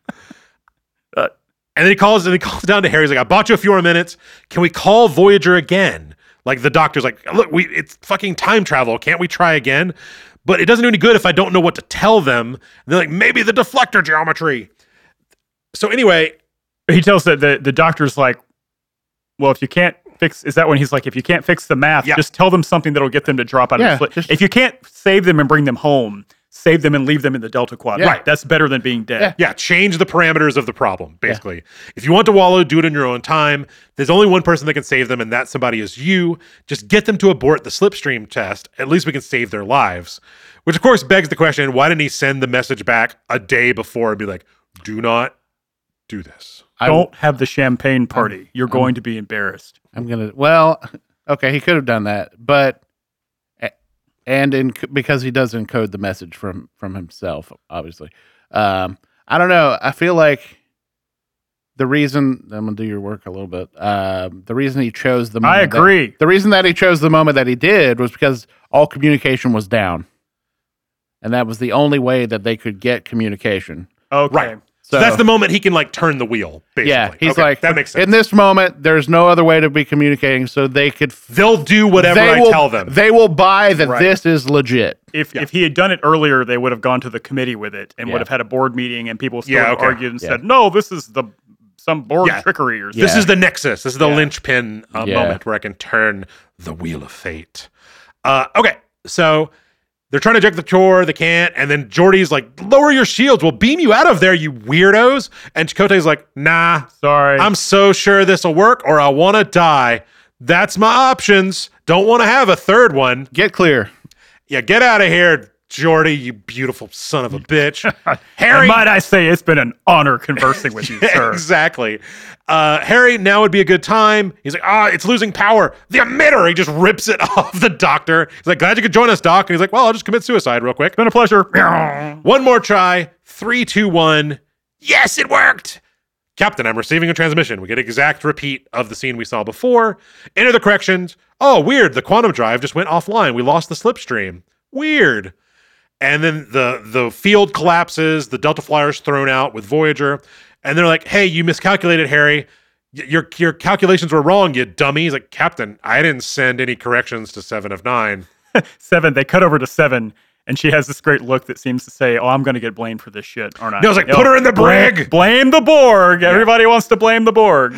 And then he calls down to Harry. He's like, I bought you a few more minutes. Can we call Voyager again? Like the doctor's like, look, it's fucking time travel. Can't we try again? But it doesn't do any good if I don't know what to tell them. And they're like, maybe the deflector geometry. So anyway, He tells the doctor's like, well, if you can't fix, is that when he's like, if you can't fix the math, just tell them something that'll get them to drop out of the split. If you can't save them and bring them home, save them and leave them in the Delta Quadrant. Right. That's better than being dead. Yeah, change the parameters of the problem, basically. If you want to wallow, do it in your own time. There's only one person that can save them, and that somebody is you. Just get them to abort the slipstream test. At least we can save their lives. Which, of course, begs the question, why didn't he send the message back a day before and be like, do not do this? Don't have the champagne party. You're going to be embarrassed. Okay, he could have done that, but because he does encode the message from himself, obviously. I don't know. I feel like the reason I'm gonna do your work a little bit. The reason he chose the moment I agree. The reason that he chose the moment that he did was because all communication was down, and that was the only way that they could get communication. Okay. Right. So that's the moment he can like turn the wheel, basically. Yeah, he's okay, like, that makes sense. In this moment, there's no other way to be communicating, so they could. They'll do whatever I tell them. They will buy that this is legit. If he had done it earlier, they would have gone to the committee with it and would have had a board meeting, and people still argued and said, "No, this is some board trickery or something." This is the nexus. This is the linchpin moment where I can turn the wheel of fate. Okay, so they're trying to eject the core, they can't, and then Geordi's like, lower your shields, we'll beam you out of there, you weirdos. And Chakotay's like, nah, sorry. I'm so sure this'll work, or I want to die. That's my options. Don't want to have a third one. Get clear. Yeah, get out of here, Geordi, you beautiful son of a bitch. Harry. And might I say, it's been an honor conversing with you, sir. Exactly. Harry, now would be a good time. He's like, it's losing power. The emitter. He just rips it off the doctor. He's like, glad you could join us, Doc. And he's like, well, I'll just commit suicide real quick. Been a pleasure. One more try. 3, 2, 1. Yes, it worked. Captain, I'm receiving a transmission. We get an exact repeat of the scene we saw before. Enter the corrections. Oh, weird. The quantum drive just went offline. We lost the slipstream. Weird. And then the field collapses. The Delta Flyer's thrown out with Voyager. And they're like, hey, you miscalculated, Harry. Your calculations were wrong, you dummy. He's like, Captain, I didn't send any corrections to 7 of 9. 7. They cut over to 7. And she has this great look that seems to say, oh, I'm going to get blamed for this shit, aren't I? No, I was like, put her in the brig. Blame the Borg. Yeah. Everybody wants to blame the Borg.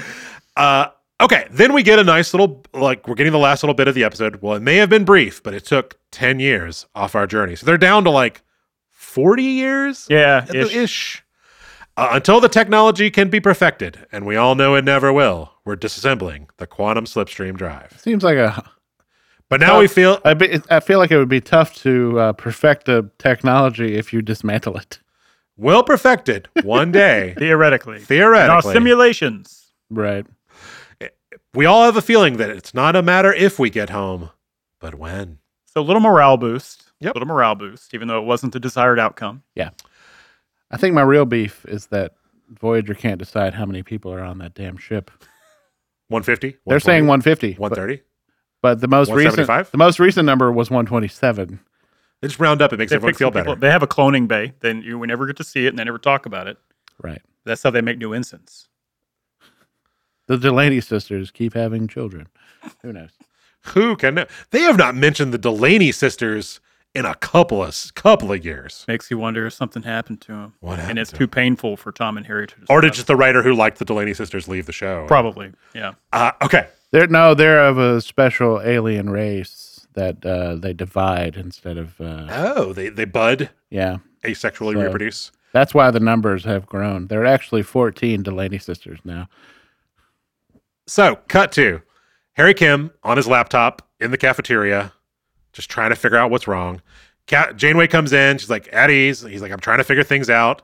Okay, then we get a nice little, we're getting the last little bit of the episode. Well, it may have been brief, but it took 10 years off our journey. So they're down to 40 years? Yeah, ish. Until the technology can be perfected, and we all know it never will, we're disassembling the quantum slipstream drive. Seems like a... But now we feel... I feel like it would be tough to perfect the technology if you dismantle it. We'll perfect it one day. Theoretically. In our simulations. Right. We all have a feeling that it's not a matter if we get home, but when. So a little morale boost. Yep. Little morale boost, even though it wasn't the desired outcome. Yeah. I think my real beef is that Voyager can't decide how many people are on that damn ship. 150? They're saying 150. 130? But the most recent number was 127. They just round up. It makes everyone feel better. They have a cloning bay. Then we never get to see it, and they never talk about it. Right. That's how they make new ensigns. The Delaney sisters keep having children. Who knows? Who can know? They have not mentioned the Delaney sisters in a couple of years. Makes you wonder if something happened to them. What happened? And it's too painful for Tom and Harry to discuss. Or did just the writer who liked the Delaney sisters leave the show? Probably, yeah. Okay. They're of a special alien race that they divide instead of... they bud? Yeah. Asexually reproduce? That's why the numbers have grown. There are actually 14 Delaney sisters now. So, cut to Harry Kim on his laptop in the cafeteria, just trying to figure out what's wrong. Janeway comes in. She's like, at ease. He's like, I'm trying to figure things out.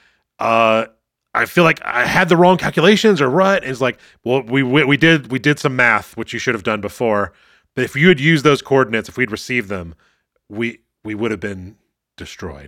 I feel like I had the wrong calculations or what? It's like, well, we did some math, which you should have done before. But if you had used those coordinates, if we'd received them, we would have been destroyed.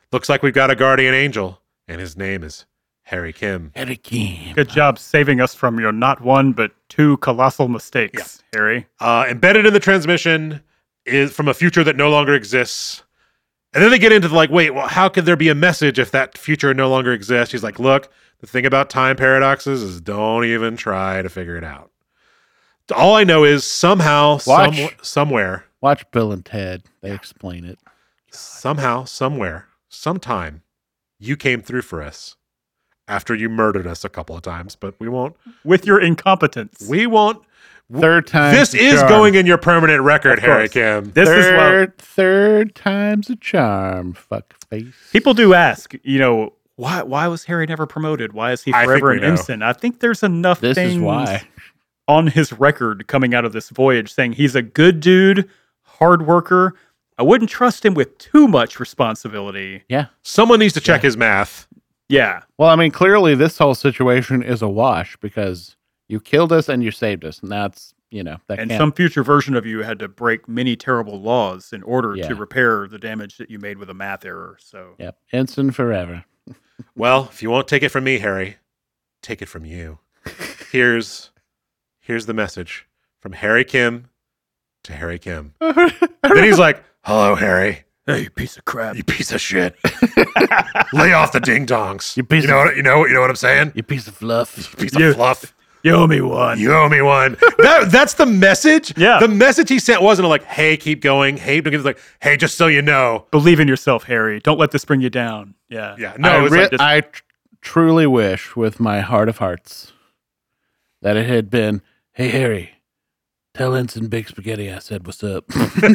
Looks like we've got a guardian angel, and his name is Harry Kim. Harry Kim. Good job saving us from your not one, but two colossal mistakes, Harry. Embedded in the transmission is from a future that no longer exists. And then they get into wait, well, how could there be a message if that future no longer exists? He's like, look, the thing about time paradoxes is don't even try to figure it out. All I know is somehow, somewhere. Watch Bill and Ted. They explain it. Somehow, somewhere, sometime, you came through for us after you murdered us a couple of times, but we won't. With your incompetence. We won't. Third time. This is going in your permanent record, Harry Kim. This is third time's a charm. Fuck face. People do ask, why was Harry never promoted? Why is he forever an ensign? I think there's enough This things is why. on his record coming out of this voyage saying he's a good dude, hard worker. I wouldn't trust him with too much responsibility. Yeah. Someone needs to check his math. Yeah. Well, I mean, clearly this whole situation is a wash because you killed us and you saved us. And that's, that And can't. some future version of you had to break many terrible laws in order Yeah. to repair the damage that you made with a math error. So Yep. Ensign forever. Well, if you won't take it from me, Harry, take it from you. Here's the message from Harry Kim to Harry Kim. Then he's like, hello, Harry. hey, you piece of crap. You piece of shit. Lay off the ding dongs. You piece you know what I'm saying? You piece of fluff. You piece of fluff. You owe me one. You owe me one. That's the message. Yeah. The message he sent wasn't like, hey, keep going. Hey, don't give like, hey, just so you know. Believe in yourself, Harry. Don't let this bring you down. Yeah. Yeah. No, I truly wish with my heart of hearts that it had been, hey, Harry, tell Ensign Big Spaghetti I said what's up.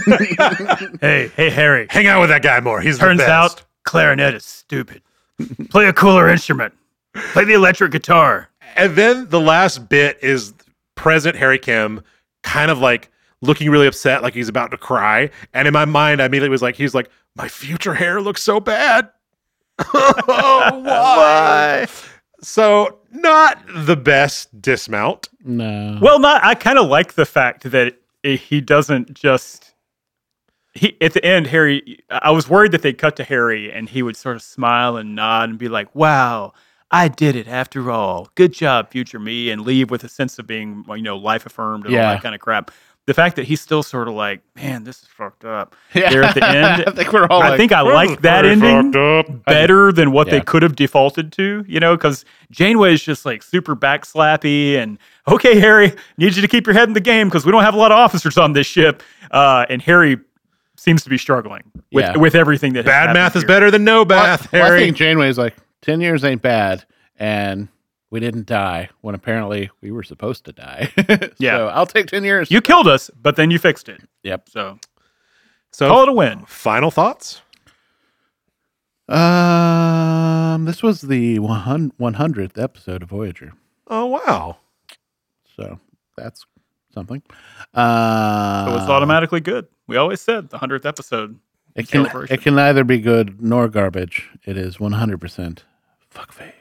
Hey, Harry. hang out with that guy more. He's Turns the best. out clarinet is stupid. Play a cooler instrument. Play the electric guitar. And then the last bit is present Harry Kim kind of like looking really upset, like he's about to cry. And in my mind, I immediately was like, he's like, my future hair looks so bad. Oh, why? So not the best dismount. No. Well, I kind of like the fact that he doesn't just... at the end, Harry... I was worried that they'd cut to Harry and he would sort of smile and nod and be like, wow, I did it after all. Good job, future me, and leave with a sense of being, life affirmed and all that kind of crap. The fact that he's still sort of like, man, this is fucked up. Yeah. There at the end, I think we're all I think I like that ending better than what they Yeah. could have defaulted to, because Janeway is just like super backslappy and, okay, Harry, need you to keep your head in the game because we don't have a lot of officers on this ship. And Harry seems to be struggling with everything that has Bad happened math is here. better than no math, Well, I Harry. think Janeway's like, 10 years ain't bad, and we didn't die when apparently we were supposed to die. Yeah. So I'll take 10 years. You killed us, but then you fixed it. Yep. So So call it a win. final thoughts? This was the 100th episode of Voyager. Oh, wow. So that's something. So it's automatically good. We always said the 100th episode. It can celebration. it can neither be good nor garbage. It is 100% fuckface.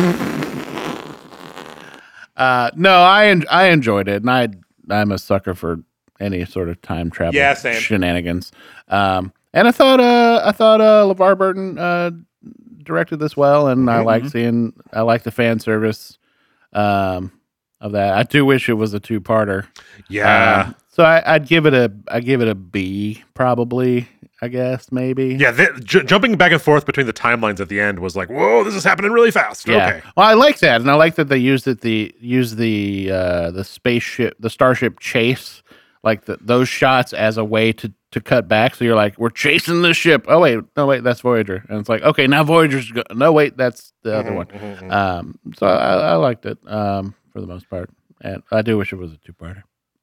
No, I enjoyed it, and I'm a sucker for any sort of time travel same. shenanigans. And I thought LeVar Burton directed this well, and I like the fan service of that. I do wish it was a two-parter. Yeah. So I'd give it a B, probably. I guess maybe. Yeah, jumping back and forth between the timelines at the end was like, whoa, this is happening really fast. Yeah. Okay. Well, I like that, and I like that they used the spaceship, the Starship chase, like those shots as a way to cut back. So you're like, we're chasing the ship. Oh wait, no wait, that's Voyager, and it's like, okay, now Voyager's no wait, that's the other one. So I liked it for the most part, and I do wish it was a two-parter.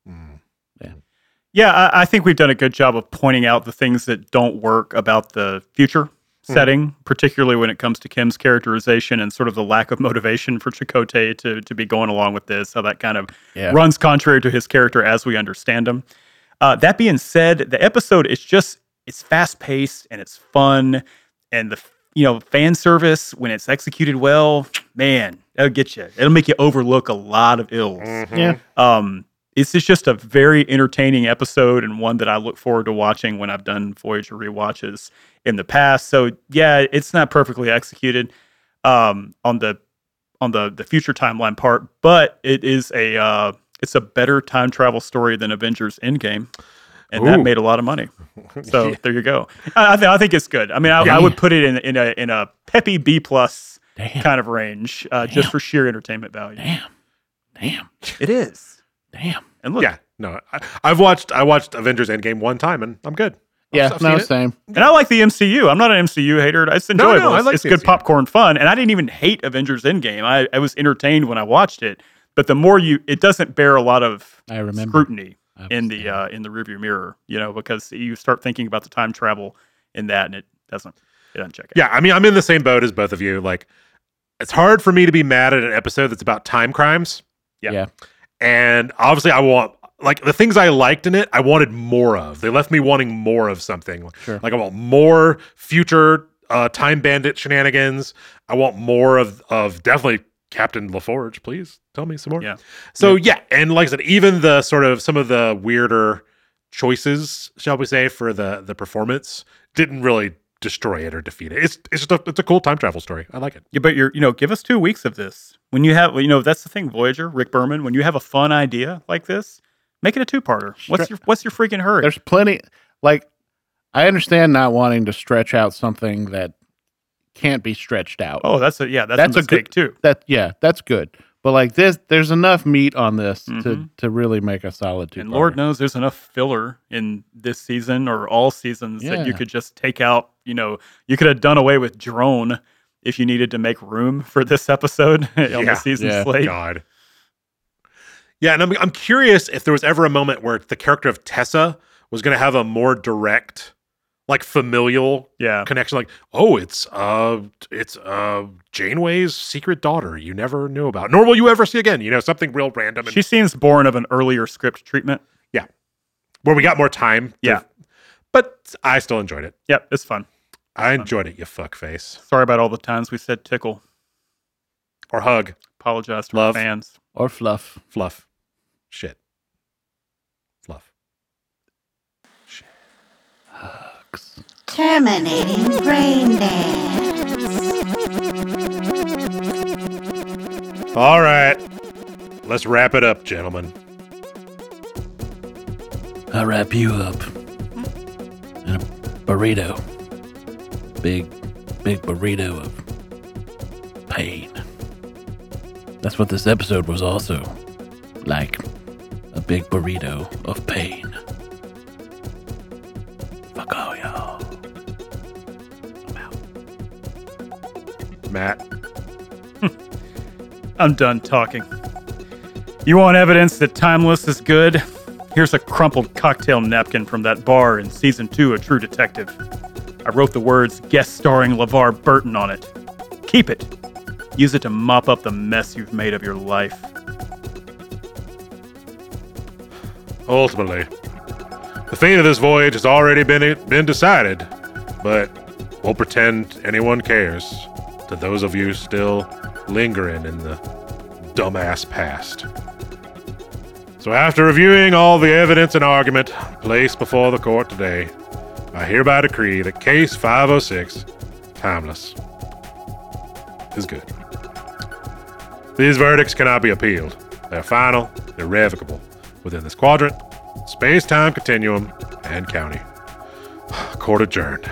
Yeah, I think we've done a good job of pointing out the things that don't work about the future setting, particularly when it comes to Kim's characterization and sort of the lack of motivation for Chakotay to be going along with this, how that kind of runs contrary to his character as we understand him. That being said, the episode it's fast-paced and it's fun, and the fan service, when it's executed well, man, that'll get you. It'll make you overlook a lot of ills. Yeah. This is just a very entertaining episode and one that I look forward to watching when I've done Voyager rewatches in the past. So yeah, it's not perfectly executed on the future timeline part, but it is it's a better time travel story than Avengers Endgame, and that made a lot of money. So there you go. I think it's good. I mean, I would put it in a peppy B+ kind of range, just for sheer entertainment value. Damn. It is. Damn. And look, Yeah, no, I watched Avengers Endgame one time and I'm good. Yeah, I've seen no, it. same. and I like the MCU. I'm not an MCU hater. It's enjoyable. No, I like it's the good MCU. popcorn fun, and I didn't even hate Avengers Endgame. I was entertained when I watched it. But the more it doesn't bear a lot of I remember. scrutiny I in the rearview mirror, because you start thinking about the time travel in that, and it doesn't check it. Yeah, I mean, I'm in the same boat as both of you. Like, it's hard for me to be mad at an episode that's about time crimes. Yeah. And obviously, I want, like, the things I liked in it, I wanted more of. They left me wanting more of something. Sure. Like, I want more future time bandit shenanigans. I want more of definitely Captain LaForge. Please tell me some more. Yeah. So, yeah. And like I said, even the sort of some of the weirder choices, shall we say, for the performance didn't really destroy it or defeat it. It's just it's a cool time travel story. I like it. Yeah, but give us 2 weeks of this. When you have, that's the thing, Voyager, Rick Berman. When you have a fun idea like this, make it a 2-parter. What's your freaking hurry? There's plenty. Like, I understand not wanting to stretch out something that can't be stretched out. Oh, that's a mistake too. That's good. But like this, there's enough meat on this to really make a solid 2-parter. And Lord knows there's enough filler in this season or all seasons that you could just take out. You could have done away with Drone if you needed to make room for this episode on the season slate. God. Yeah, and I'm curious if there was ever a moment where the character of Tessa was going to have a more direct, like, familial connection. Like, oh, it's Janeway's secret daughter you never knew about, nor will you ever see again. Something real random. She seems born of an earlier script treatment. Yeah, where we got more time. Yeah, but I still enjoyed it. Yep, it's fun. I enjoyed it, you fuckface. Sorry about all the times we said tickle Or hug. Apologize to Love. our fans. Or fluff. Fluff. Shit. Fluff. Shit. Hugs. Terminating brain dance. All right. Let's wrap it up, gentlemen. I'll wrap you up in a burrito. Big burrito of pain. That's what this episode was also like. A big burrito of pain. Fuck all y'all. I'm out. Matt. I'm done talking. You want evidence that Timeless is good? Here's a crumpled cocktail napkin from that bar in season 2 of True Detective. I wrote the words guest starring LeVar Burton on it. Keep it. Use it to mop up the mess you've made of your life. Ultimately, the fate of this voyage has already been decided, but we'll pretend anyone cares to those of you still lingering in the dumbass past. So after reviewing all the evidence and argument placed before the court today, I hereby decree that Case 506, Timeless, is good. These verdicts cannot be appealed. They're final, irrevocable, within this quadrant, space-time continuum, and county. Court adjourned.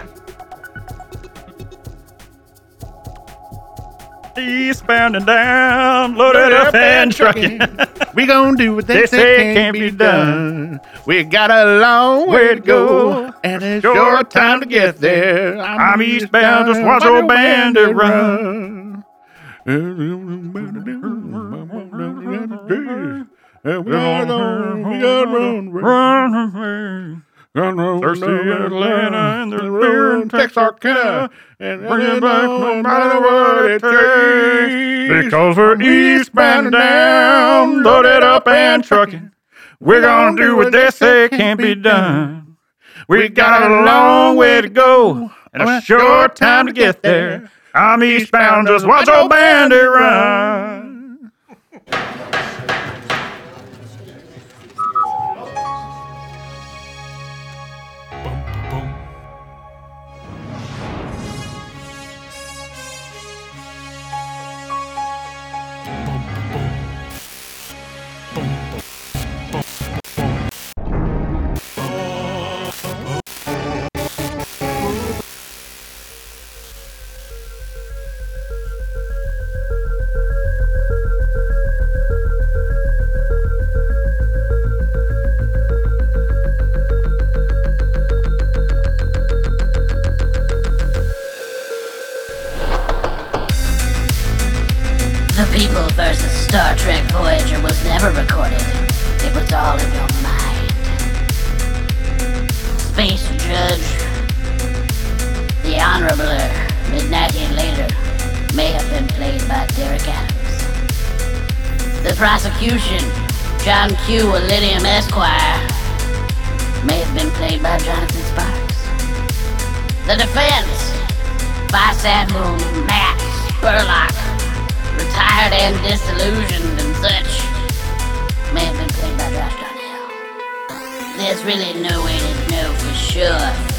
Eastbound and down, loaded up and trucking. We gonna do what they say can't be done. We got a long way to go, and a short time to get there. I'm eastbound, just watch old bandit run. Thirsty Atlanta and there's beer in Texarkana, and Bring it back no matter what it takes. Because we're eastbound and down, loaded up and trucking. We're gonna do what they say can't be done. We got a long way to go and a short time to get there. I'm eastbound, just watch old bandit run. People versus Star Trek Voyager was never recorded. It was all in your mind. Space Judge, the Honorable Midnighty Later, may have been played by Derek Adams. The prosecution, John Q. William Esquire, may have been played by Jonathan Sparks. The defense, Vice Admiral Matt Spurlock, retired and disillusioned and such, may have been played by Josh Darnell. There's really no way to know for sure